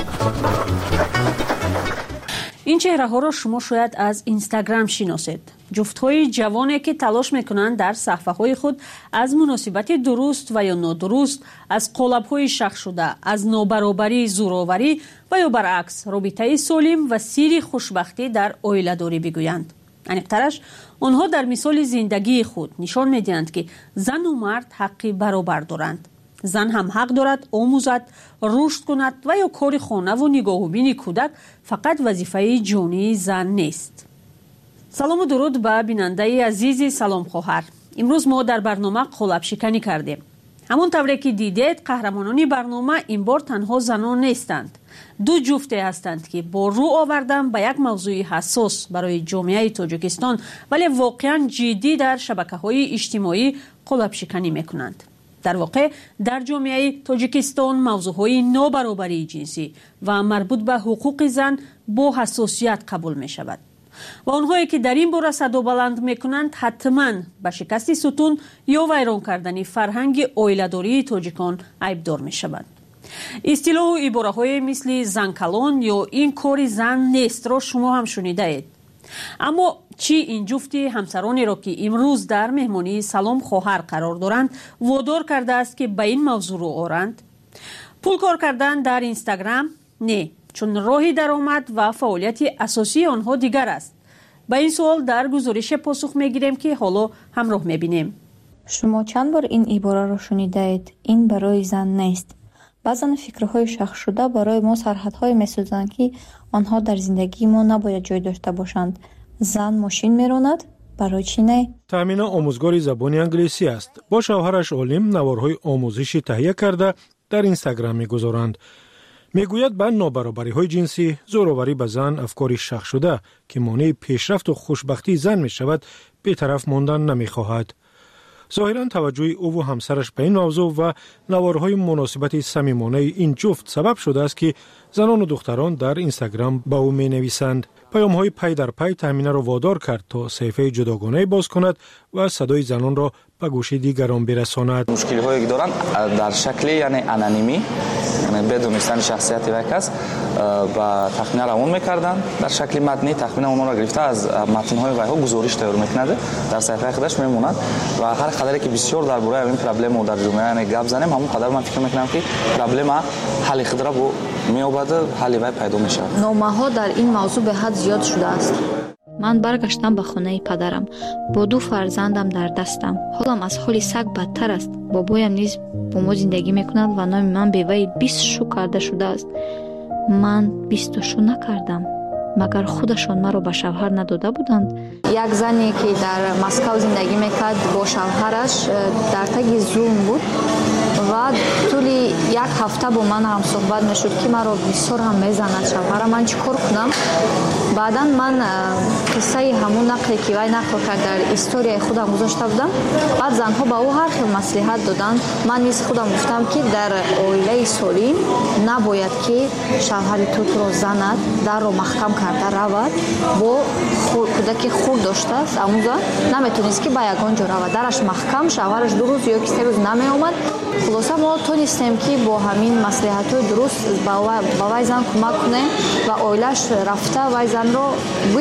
این چهره ها را شما شاید از اینستاگرام شناسید. جفت‌های جوانی که تلاش می‌کنند در صحفه‌های خود از مناسبت درست و یا نادرست، از قالب‌های شخص شده، از نابرابری، زورآوری و یا برعکس رابطه سالم و سیر خوشبختی در عائله‌داری بگویند. انیق‌ترش آنها در مثال زندگی خود نشان می‌دهند که زن و مرد حقی برابر دارند. زن هم حق دارد آموزد، رشد کند و یا کار خانه و نگاه و بین کودک فقط وظیفه جانی زن نیست. سلام و درود به بیننده عزیز سلام خواهر. امروز ما در برنامه قالب شکنی کردیم. همون طوری که دیدید قهرمانان برنامه این بار تنها زنان نیستند. دو جفته هستند که با رو آوردن به یک موضوع حساس برای جامعه تاجیکستان ولی واقعا جدی در شبکه‌های اجتماعی قالب شکنی میکنند. در واقع در جامعه تاجیکستان موضوعهای نابرابری جنسی و مربوط به حقوق زن با حساسیت قبول می شود و آنهایی که در این باره صدا بلند می کنند حتما به شکست ستون یا ویران کردن فرهنگ عائله‌داری تاجیکان عیبدار می شوند. اصطلاح و عباره های مثل زن کلان یا این کار زن نیست را شما هم شنیده اید. اما چی این جفتی همسرانی را که امروز در مهمانی سلام خواهر قرار دارند وادار کرده است که به این موضوع رو آورند؟ پول کار کردن در اینستاگرام؟ نه، چون راه درآمد و فعالیت اساسی آنها دیگر است. به این سوال در گزارش پاسخ میگیریم که حالا همراه میبینیم. شما چند بار این عباره را شنیده اید؟ این برای زن نیست. بعضن فکرهای شخص شده برای ما سرحدهای میسازند که آنها در زندگی ما نباید جای داشته باشند. زن ماشین میراند، برای چی نه؟ تامینه آموزگار زبان انگلیسی است. با شوهرش عالم نوارهای آموزشی تهیه کرده در اینستاگرام میگذارند. میگوید به نابرابری های جنسی، زورآوری به زن افکاری شخص شده که مانع پیشرفت و خوشبختی زن می شود بی‌طرف ماندن نمیخواهد. ظاهراً توجه او و همسرش به این موضوع و نوارهای مناسبت صمیمانه این جفت سبب شده است که زنان و دختران در اینستاگرام با او می نویسند. پیام‌های پی در پی تامینه را وادار کرد تا صفحه جداگانه باز کند و صدای زنان را به گوش دیگران برساند. مشکل‌هایی که دارند در شکل یعنی انانیمی، یعنی بدونستن شخصیت یک کس و تخمین روان می‌کردند در شکل متنی تخمین اونها را گرفته از متن‌های ویها گزارش تیار می‌کند در صفحه خودش میموند و هر قدری که بسیار درباره این پرابلم در جامعه گپ زنیم همون قدر من فکر می‌کنم که پرابلم حل خود را می‌یابد حل وی پیدا می‌شود. نامه‌ها در این موضوع به حد زیاد شده است. من برگشتم به خانه پدرم با 2 فرزندم در دستم. حالم از حال سگ بدتر است. بابایم نیز با ما زندگی میکند و نام من به وی 20 شو کرده شده است. من 20 شو نکردم. مگر خودشان مرا به شوهر نداده بودند؟ یک زنی که در مسکو زندگی میکرد با شوهرش در تگ زوم بود و طول یک هفته با من هم صحبت میشد که مرا بسیار هم میزند شوهرم. من چیکار کنم؟ بعدا من قصه همون نقلی که وی نقل کرد در استوری خودم گذاشته بودم. بعد زنها با او هر خیلی مصلحت دادند. من نیز خودم گفتم که در عائله سالم نباید که شوهر تو را زند، در رو محکم کرده رود. با کودکی خود داشته است اموزا نمیتونست که با یگان جا رود، درش محکم، شوهرش 2 روز یا 3 روز نمی آمد. خلاصه ما تونستیم که با همین مصلحت‌های درست با وی زن کمک کنیم و عائله‌اش رفته وی زن رو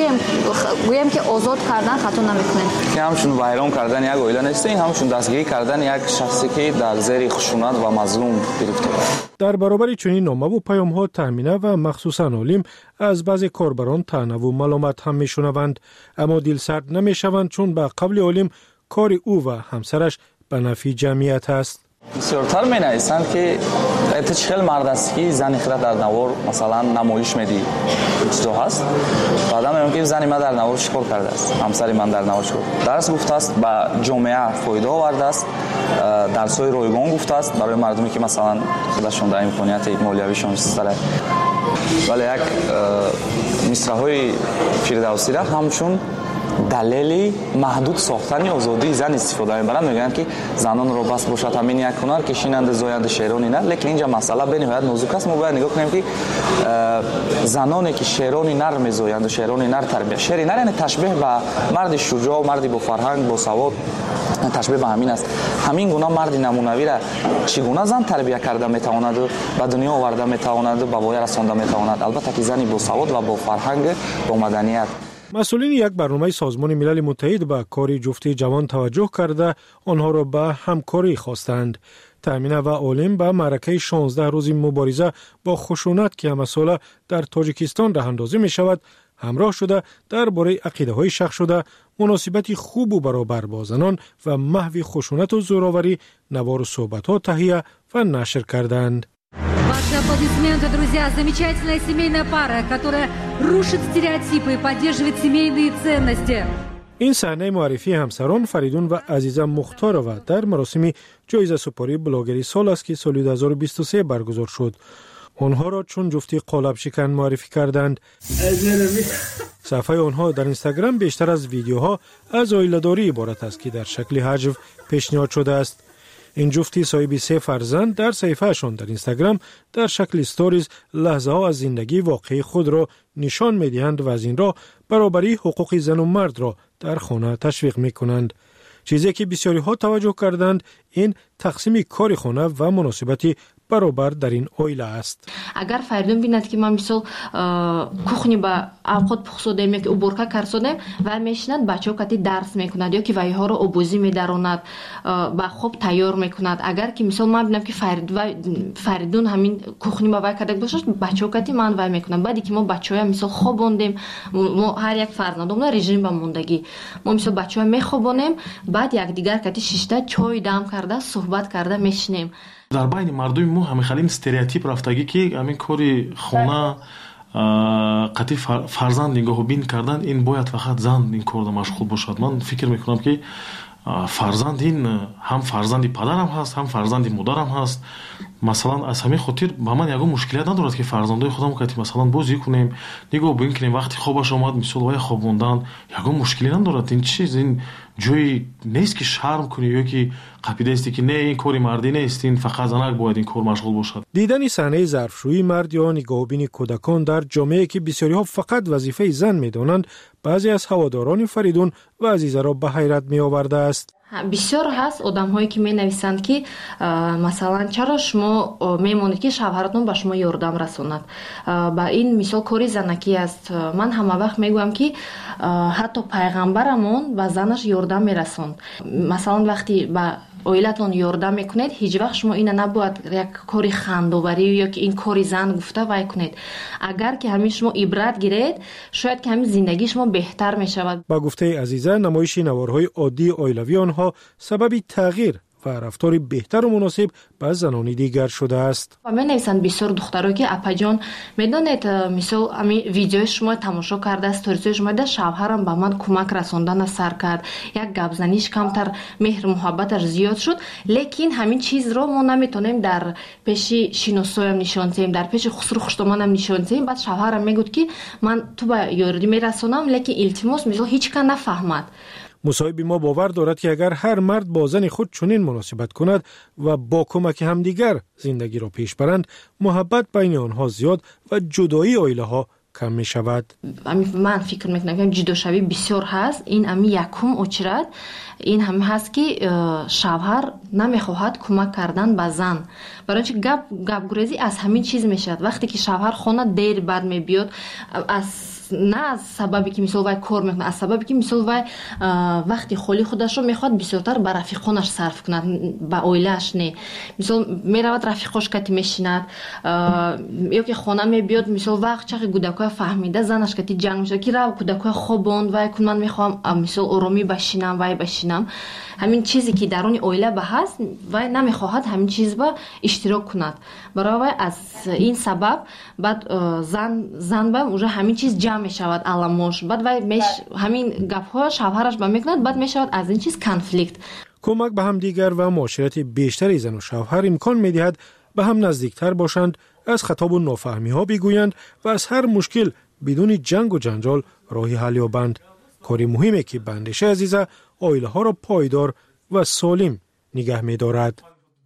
گویم که آزاد کردن خطا نمی‌کنیم. که همچون ویران کردن یک عائله نیست، این همچون دستگیری کردن یک شخصی که در زیر خشونت و مظلوم گرفته است. در برابر چنین نامه و پیام‌ها تامینه و مخصوصاً عالم از بعضی کاربران طعنه و ملامت هم میشنوند، اما دلسرد نمیشوند چون به قبل عالم کار او و همسرش به نفع جمعیت است. بسیارتر می نویسند که اتچخل مرد است که زنی خود در نوار مثلا نمایش میدی چیزا هست. بعدا میگم که زنی من در نوار چیکار کرده است، همسری من در نوار چیکار درس گفته است، به جامعه فایده آورده است، درس‌های رایگان گفته است برای مردمی که مثلا خودشون در امکانیت مالیویشون سره. ولی یک مصرع‌های فردوسی را همچون دلیلی محدود ساختن آزادی زن استفاده می‌برند. میگن که زنان رو بس باشد همین یک هنر کشینند زاینده شیرانی نه، لیکن اینجا مسئله به نهایت نازک است. ما باید نگاه کنیم که زنانی که شیرانی نر می‌زایند و شیرانی نر تربیت، شیرانی نر یعنی تشبیه به مرد شجاع، مردی با فرهنگ، با سواد، تشبیه به همین است. همین گونه مرد نمونوی را چگونه زن تربیت کرده میتواند به دنیا آورده میتواند به وای رسانده میتواند. البته که زنی با سواد و با فرهنگ با مدنیت. مسئولین یک برنامه سازمان ملل متحد به کار جفتی جوان توجه کرده آنها را به همکاری خواستند. تامین و عالم به معرکه 16 روز مبارزه با خشونت که همه ساله در تاجیکستان راه اندازی می شود همراه شده درباره عقیده های شخص شده مناسبت خوب و برابر با زنان و محو خشونت و زوراوری نوار صحبت ها تهیه و نشر کردند. Ваши аплодисменты, друзья. Замечательная семейная пара, которая рушит стереотипы и поддерживает семейные ценности. این صحنه معرفی همسران فریدون و عزیزه مختارова در مراسم جایزه سپاری بلاگری سال است که سال 2023 برگزار شد. آنها را چون جفتی قالب شکن معرفی کردند. صفحه آنها در اینستاگرام بیشتر از ویدیوها از عائله‌داری عبارت است که در شکل حجو پیشنهاد شده است. این جفتی صاحب 3 فرزند در صفحه‌شان در اینستاگرام در شکل استوریز لحظه ها از زندگی واقعی خود را نشان می‌دهند و از این راه برابری حقوق زن و مرد را در خانه تشویق می‌کنند. چیزی که بسیاری ها توجه کردند این تقسیم کار خانه و مناسبتی برابر در این عائله است. اگر فریدون بیند که من مثلا کухни با اوقات پخسودم یا که اوبورکا کارسودم و میشند بچه‌ها کتی درس میکند یا که وایها رو آبوزی میداروند با خوب تیار میکند. اگر که مثلا من ببینم که فریدون همین کухни با وای کرده باشه بچه‌ها کتی من وای میکنم. بعدی که ما بچه‌ها مثلا خوابوندیم ما هر یک فرزندمون رژیم با موندگی ما مثلا بچه‌ها میخوابونیم بعد یک دیگر کتی شیشته چای دم کرده صحبت کرده میشنیم. در بین مردم ما همین خیلی استریوتیپ رفتگی که همین کاری خانه قطعی فرزند نگاه بین کردن این باید فقط زن این کار مشغول باشد. من فکر میکنم که فرزند این هم فرزندی پدرم هست هم فرزندی مادرم هست. مثلا از همین خاطر با من یگو مشکلیت ندارد که فرزندای خودم کتی مثلا بازی کنیم نگاه بین کنیم وقتی خوابش اومد مثلا وای خوابوندن یگو مشکلی ندارد. این چیز این جوی نیست که شرم کنی یا که قاعده است که نه این کاری مردی نیست این فقط زنک باید این کار مشغول باشد. دیدن صحنه ظرفشویی مرد یا نگاهبین کودکان در جامعه که بسیاری ها فقط وظیفه زن میدانند بعضی از هواداران فریدون و عزیزه را به حیرت می آورده است. بسیار هست آدم‌هایی که می‌نویسند که مثلا چرا شما می‌مونید که شوهرتون به شما یاردم رسوند. با این مثال کاری زنکی است. من همه وقت میگم که حتی پیغمبرمون به زنش یاردم میرسوند. مثلا وقتی با اویلتون یاردم میکنید هیچ وقت شما اینو نباید یک کاری خندوبری یا که این کاری زن گفته وای کنید. اگر که همین شما عبرت گیرید شاید که همین زندگی شما بهتر میشود. با گفته عزیزه نمایش نوارهای عادی عائلوی آنها سببی تغییر و رفتاری بهتر و مناسب با زنان دیگر شده است. و من نویسند بسیار دخترها که اپا جان میدونید مثلا همین ویدیو شما تماشا کرده استوریز شما ده شوهرم به من کمک رسوندن سر کرد یک گپ زنیش کمتر مهر محبتش زیاد شد لیکن همین چیز رو ما نمیتونیم در پیش شینوسویم نشون دهیم در پیش خسرو خشتمانم نشون دهیم. بعد شوهرم میگفت که من تو با یاردی میرسونم لیکن التماس مثلا هیچ کس نفهمد. مصاحب ما باور دارد که اگر هر مرد با زن خود چنین مناسبت کند و با کمک همدیگر زندگی را پیش برند محبت بین آنها زیاد و جدایی عائله ها کم می شود. من فکر میکنم که جداشوی بسیار هست. این امی یکم اچرد این هم هست که شوهر نمیخواهد کمک کردن به زن برای اینکه گپ گریزی از همین چیز میشد. وقتی که شوهر خانه دیر بعد میبیاد نه از سببی که مثلا وای کار میکنه از سببی که مثلا وای وقتی خالی خودش رو میخواد بسیارتر به رفیقانش صرف کند با عائله‌اش نه. مثلا میرود رفیقاش کتی میشیند یا که خانه میبیاد مثلا وقت چقدر کودکای فهمیده زنش کتی جنگ میشه که رو کودکای خوابوند وای کن من میخوام مثلا آرامی بشینم وای بشینم. همین چیزی که درون عائله به هست وای نمیخواهد همین چیز با اشتراک کند. برای وای از این سبب بعد زن با اونجا همین چیز جمع میشود علامش بعد وای همین گپ‌ها شوهرش با میکند بعد میشود از این چیز کنفلیکت. کمک به هم دیگر و معاشرت بیشتری زن و شوهر امکان میدهد به هم نزدیکتر باشند از خطاب و نافهمی ها بگویند و از هر مشکل بدون جنگ و جنجال راهی حل یابند. کاری مهمه که به اندیشه عزیزه عائله ها را پایدار و سالم نگه می‌دارد.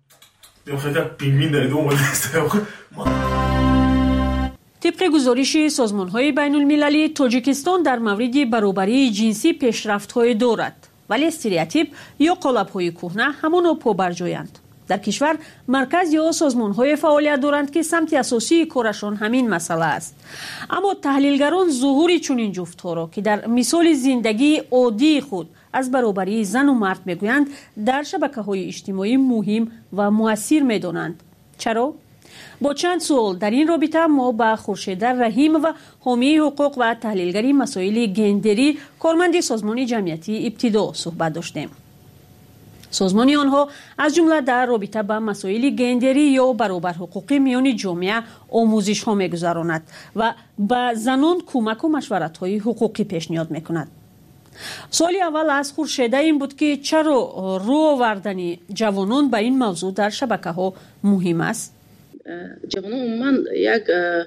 طبق گزارش سازمان‌های بین‌المللی تاجیکستان در مورد برابری جنسی پیشرفت‌های دارد ولی استریوتیپ یا قالب‌های کهنه همانا پابرجایند. در کشور مرکز یا سازمان‌های فعالیت دارند که سمت اساسی کارشان همین مسئله است. اما تحلیلگران ظهور چنین جفت‌ها را که در مثال زندگی عادی خود از برابری زن و مرد میگویند در شبکه‌های اجتماعی مهم و مؤثر می‌دانند. چرا؟ با چند سوال در این رابطه ما با خورشید رحیم و حامی حقوق و تحلیلگری مسائل گندری کارمند سازمان جمعیتی ابتدا صحبت داشتیم. سازمان آنها از جمله در رابطه با مسائل گندری یا برابر حقوقی میان جامعه آموزش ها میگذراند و به زنان کمک و مشورت های حقوقی پیشنهاد میکند. سوالی اول از خورشید این بود که چرا رو آوردن جوانان به این موضوع در شبکه ها مهم است؟ جوانان عموما یک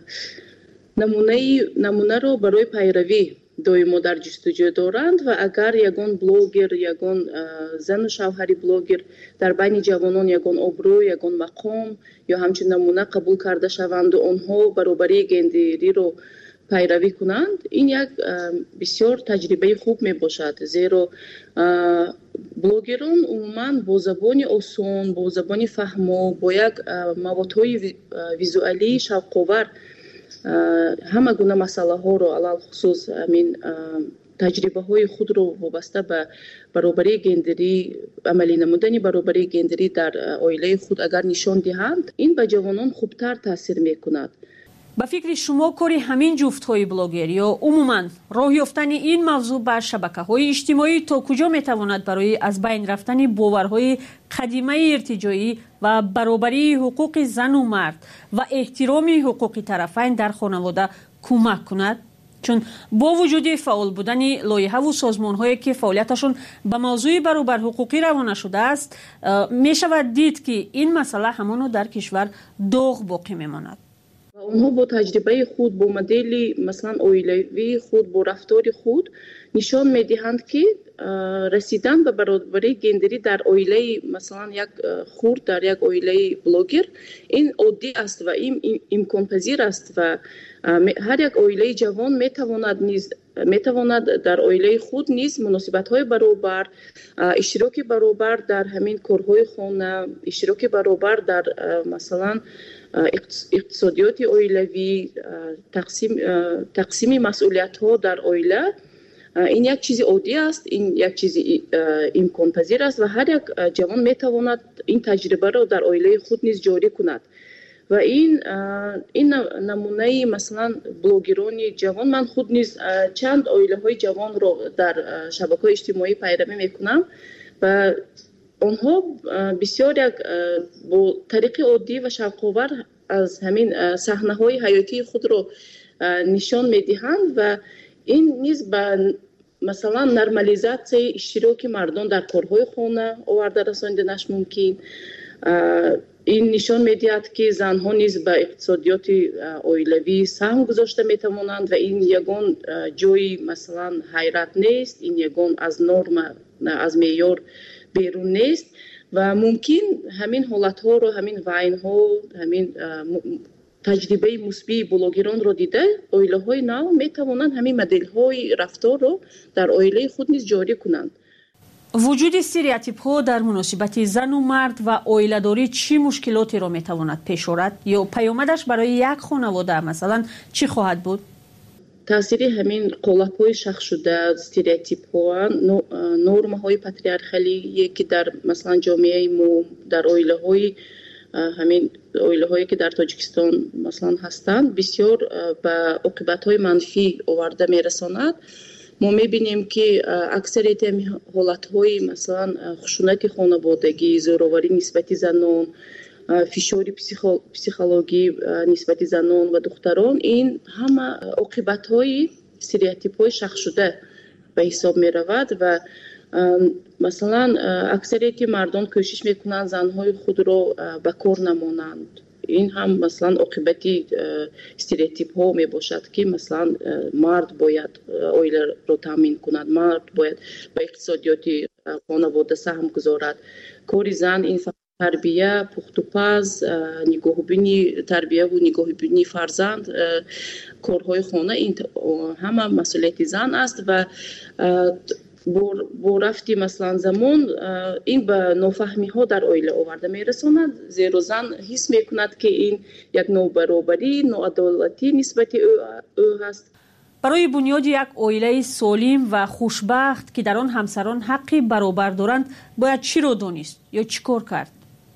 نمونه رو برای پیروی دائما در جستجو دارند و اگر یگان بلوگر، یگان زن و شوهری بلوگر در بین جوانان یگان ابرو، یگان مقام یا همچنین نمونه قبول کرده شوند و آنها برابری گندری رو پیروی کنند، این یک بسیار تجربه خوب می باشد، زیرا بلوگران عموما با زبان آسان، با زبان فهمو، با یک موادهای ویزوالی شوق‌آور همه گونه مسئله ها رو علل خصوص تجربه های خود رو وابسته به برابری گندری، عملی نمودن برابری گندری در عائله خود اگر نشان دهند، این به جوانان خوبتر تاثیر میکند. به فکر شما کاری همین جفت های بلاگر یا عموما راه یافتن این موضوع بر شبکه های اجتماعی تا کجا میتواند برای از بین رفتن باورهای قدیمه ارتجاعی و برابری حقوق زن و مرد و احترام حقوق طرفین در خانواده کمک کند؟ چون با وجود فعال بودن لایحه و سازمان‌هایی که فعالیتشون به موضوع برابر حقوقی روانه شده است، می شود دید که این مسئله همانو در کشور داغ باقی میماند. اونها با تجربه خود، با مدل مثلا عائلوی خود، با رفتار خود نشان میدهند که رسیدن به برابری گندری در عائله مثلا یک خرد، در یک عائله بلوگر، این عادی است و این امکان پذیر است و هر یک عائله جوان میتواند در عائله خود نیز مناسبت‌های برابر، اشتراک برابر در همین کارهای خانه، اشتراک برابر در مثلا اقتصادیات عائلوی، تقسیم مسئولیت‌ها در عائله، این یک چیز عادی است، این یک چیز امکان پذیر است و هر یک جوان میتواند این تجربه را در عائله خود نیز جاری کند. و این نمونه مثلا بلوگران جوان، من خود نیز چند عائله‌های جوان را در شبکه‌های اجتماعی پیروی میکنم و آنها بسیار یک با طریق عادی و شوق‌آور از همین صحنه‌های حیاتی خود را نشان میدهند و این نیز به مثلا نرمالیزاسیون اشتراک مردان در کارهای خانه آورده رساندنش ممکن. این نشان میدهد که زنها نیز به اقتصادیات عائلوی سهم گذاشته میتوانند و این یگان جای مثلا حیرت نیست، این یگان از نرم، از معیار بیرون نیست و ممکن همین حالتها رو، همین وینها، همین تجربه مثبت بلوگران رو دیده عائله‌های نو میتوانند همین مدل‌های رفتار رو در عائله خود نیز جاری کنند. وجود استریوتیپ ها در مناسبت زن و مرد و عائله‌داری چی مشکلاتی را میتواند پیش آورد یا پیامدش برای یک خانواده مثلا چی خواهد بود؟ تاثیر همین قالب‌های شخص شده، استریوتیپ‌ها، نرم‌های پاتریارخالی که در مثلا جامعه ما، در عائله‌های همین عائله‌هایی که در تاجیکستان مثلا هستند، بسیار به عاقبت‌های منفی آورده میرساند. ما می‌بینیم که اکثریت حالت‌های مثلا خشونت خانوادگی، زورآوری نسبت زنان، فشار پسیخولوژی نسبت زنان و دختران، این همه عاقبت‌های استریوتیپ‌های شخص شده به حساب می‌رود و مثلا اکثریت مردان کوشش میکنند زنهای خود را به کار نمانند. این هم مثلا عاقبتی استریوتیپ ها می باشد که مثلا مرد باید عائله را تامین کند، مرد باید به اقتصادیات خانواده سهم گذارد. کار زن این تربیه، پخت و پز، نگاهبینی، تربیه و نگاهبینی فرزند، کارهای خانه، این همه مسئولیت زن است و бо рафти маслан замон ин ба нофаҳмиҳо дар оила оварда мерасонад, зеро зан ҳис мекунад ки ин як нобаробарӣ, ноадолатӣ нисбати ӯ ҳаст. барои бунёди як оилаи солим ва хушбахт ки дар он ҳамсарон ҳаққи баробар доранд бояд чиро донист ё чӣ кор кард?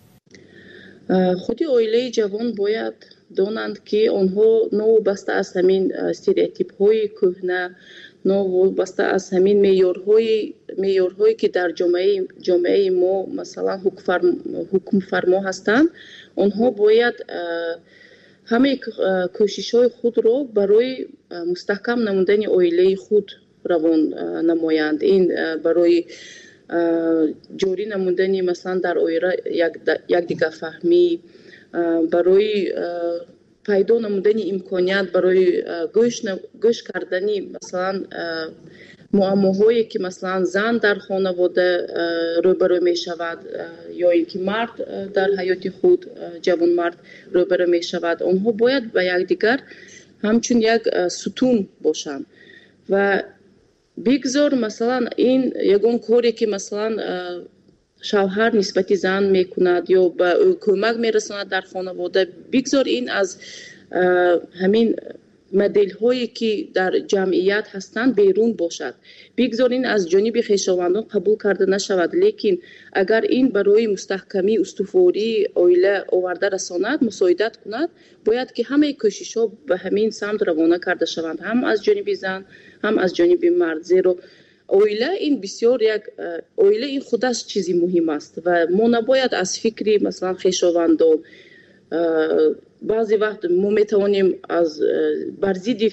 худи оилаи ҷавон бояд донанд ки онҳо новобаста аз ҳамин стереотипҳои кӯҳна, новобаста аз ҳамин меъёрҳое ки дар ҷомеаи мо масалан ҳукмфармо ҳастанд, онҳо бояд ҳамаи кӯшишҳои худро барои мустаҳкам намудани оилаи худ равон намоянд. Ин барои ҷорӣ намудани масалан дар оила якдигарфаҳмӣ, барои пайдо намудани имконият барои гӯш кардани масалан муаммоҳое ки масалан зан дар хонавода рӯбарӯ мешавад ё ин ки мард дар ҳаёти худ ҷавонмард рӯбарӯ мешавад, онҳо бояд ба якдигар ҳамчун як сутун бошанд ва бигзор масалан ин ягон коре ки масалан шавҳар нисбати зан мекунад ё ба ӯ кӯмак мерасонад дар хонавода, бигзор ин аз ҳамин моделҳое ки дар ҷамъият ҳастанд берун бошад. Бигзор ин аз ҷониби хешовандон қабул карда нашавад, лекин агар ин барои мустаҳкамӣ устувории оила оварда расонад, мусоидат кунад, бояд ки ҳамаи кӯшишҳо ба ҳамин самт равона карда шаванд, ҳам аз ҷониби зан, ҳам аз ҷониби мард. Зеро оила ин бисёр як оила ин худаш чизи муҳим аст ва мо набояд аз фикри масалан хешовандон баъзе вақт мо метавонем аз бар зидди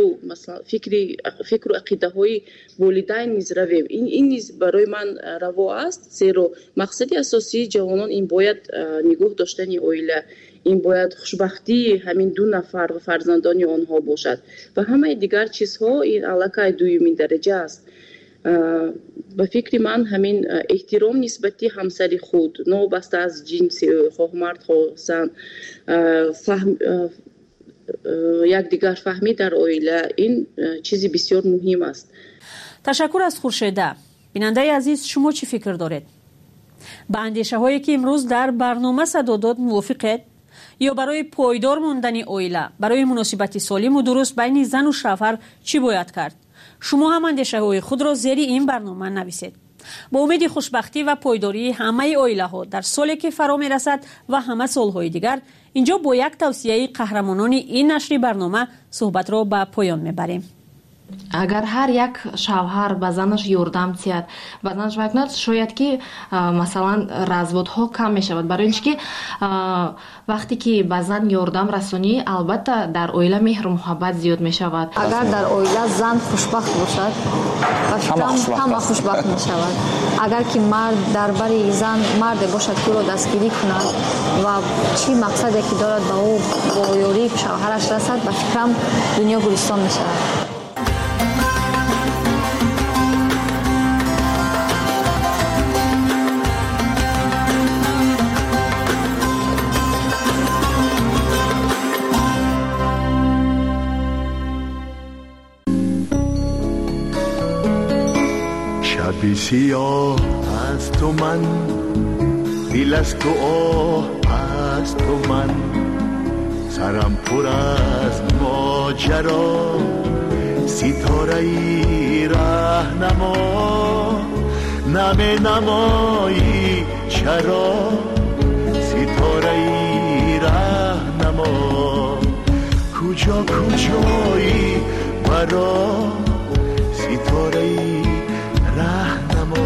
фикру ақидаҳои волидайн низ равем. Ин низ барои ман раво аст, зеро мақсади асосии ҷавонон ин бояд нигоҳ доштани оила, ин бояд хушбахтии ҳамин ду нафар ва фарзандони онҳо бошад ва ҳамаи дигар чизҳо ин аллакай дуюмин дараҷа аст. ба фикри ман ҳамин эҳтиром нисбати ҳамсари худ новобаста аз ҷинси ӯ, хоҳ мард хоҳ зан, якдигар фаҳмӣ дар оила, ин чизи бисёр муҳим аст. ташаккур аз хуршеда. бинандаи азиз, шумо чӣ фикр доред? ба андешаҳое ки имрӯз дар барнома садо дод мувофиқед? ё барои пойдор мондани оила, барои муносибати солиму дуруст байни зану шавҳар чӣ бояд кард? шумо ҳам андешаҳои худро зери ин барнома нависед. бо умеди хушбахтӣ ва пойдории ҳамаи оилаҳо дар соле ки фаро мерасад ва ҳама солҳои дигар, инҷо бо як тавсияи қаҳрамонони ин нашри барнома суҳбатро ба поён мебарем. агар ҳар як шавҳар ба занаш ёрдам диҳад, ба занаш вакнад, шояд ки масалан разводҳо кам мешавад, барои ин ки вақте ки ба зан ёрдам расонӣ, албатта дар оила меҳру муҳаббат зиёд мешавад. агар дар оила зан хушбахт бошад, ҳама хушбахт мешавад. агар ки мард дар бари зан марде бошад ки ӯро дастгирӣ кунад ва чӣ мақсаде ки дорад ба ӯ бо ёрии шавҳараш расад, ба фикрам дунё гулистон мешавад. شبی سیاه از تو من، دل از تو آه از تو من، سرم پر از ماجرا، ستاره ای راهنما، نمی نمایی چرا، ستاره ای راهنما، کجا کجایی مرا، ستاره ای راهنما.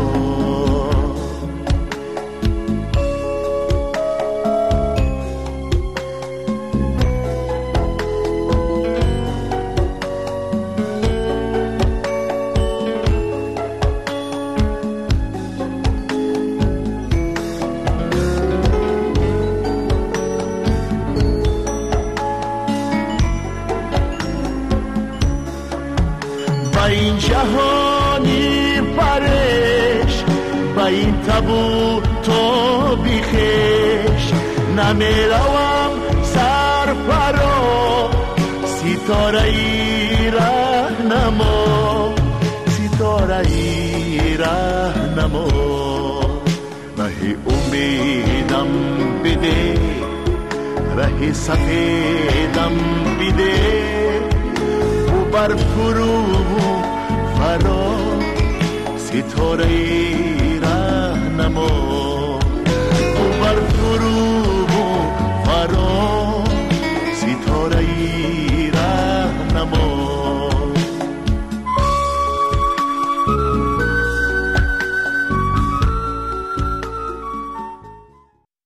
با این جهانی پرش، با این تابو تو بیخش، نمیروم سر پرا، ستاره ای راهنما، ستاره ای نما ره امیدم بده ره سفیدم بده و بر فرو فرا ستاره رهنما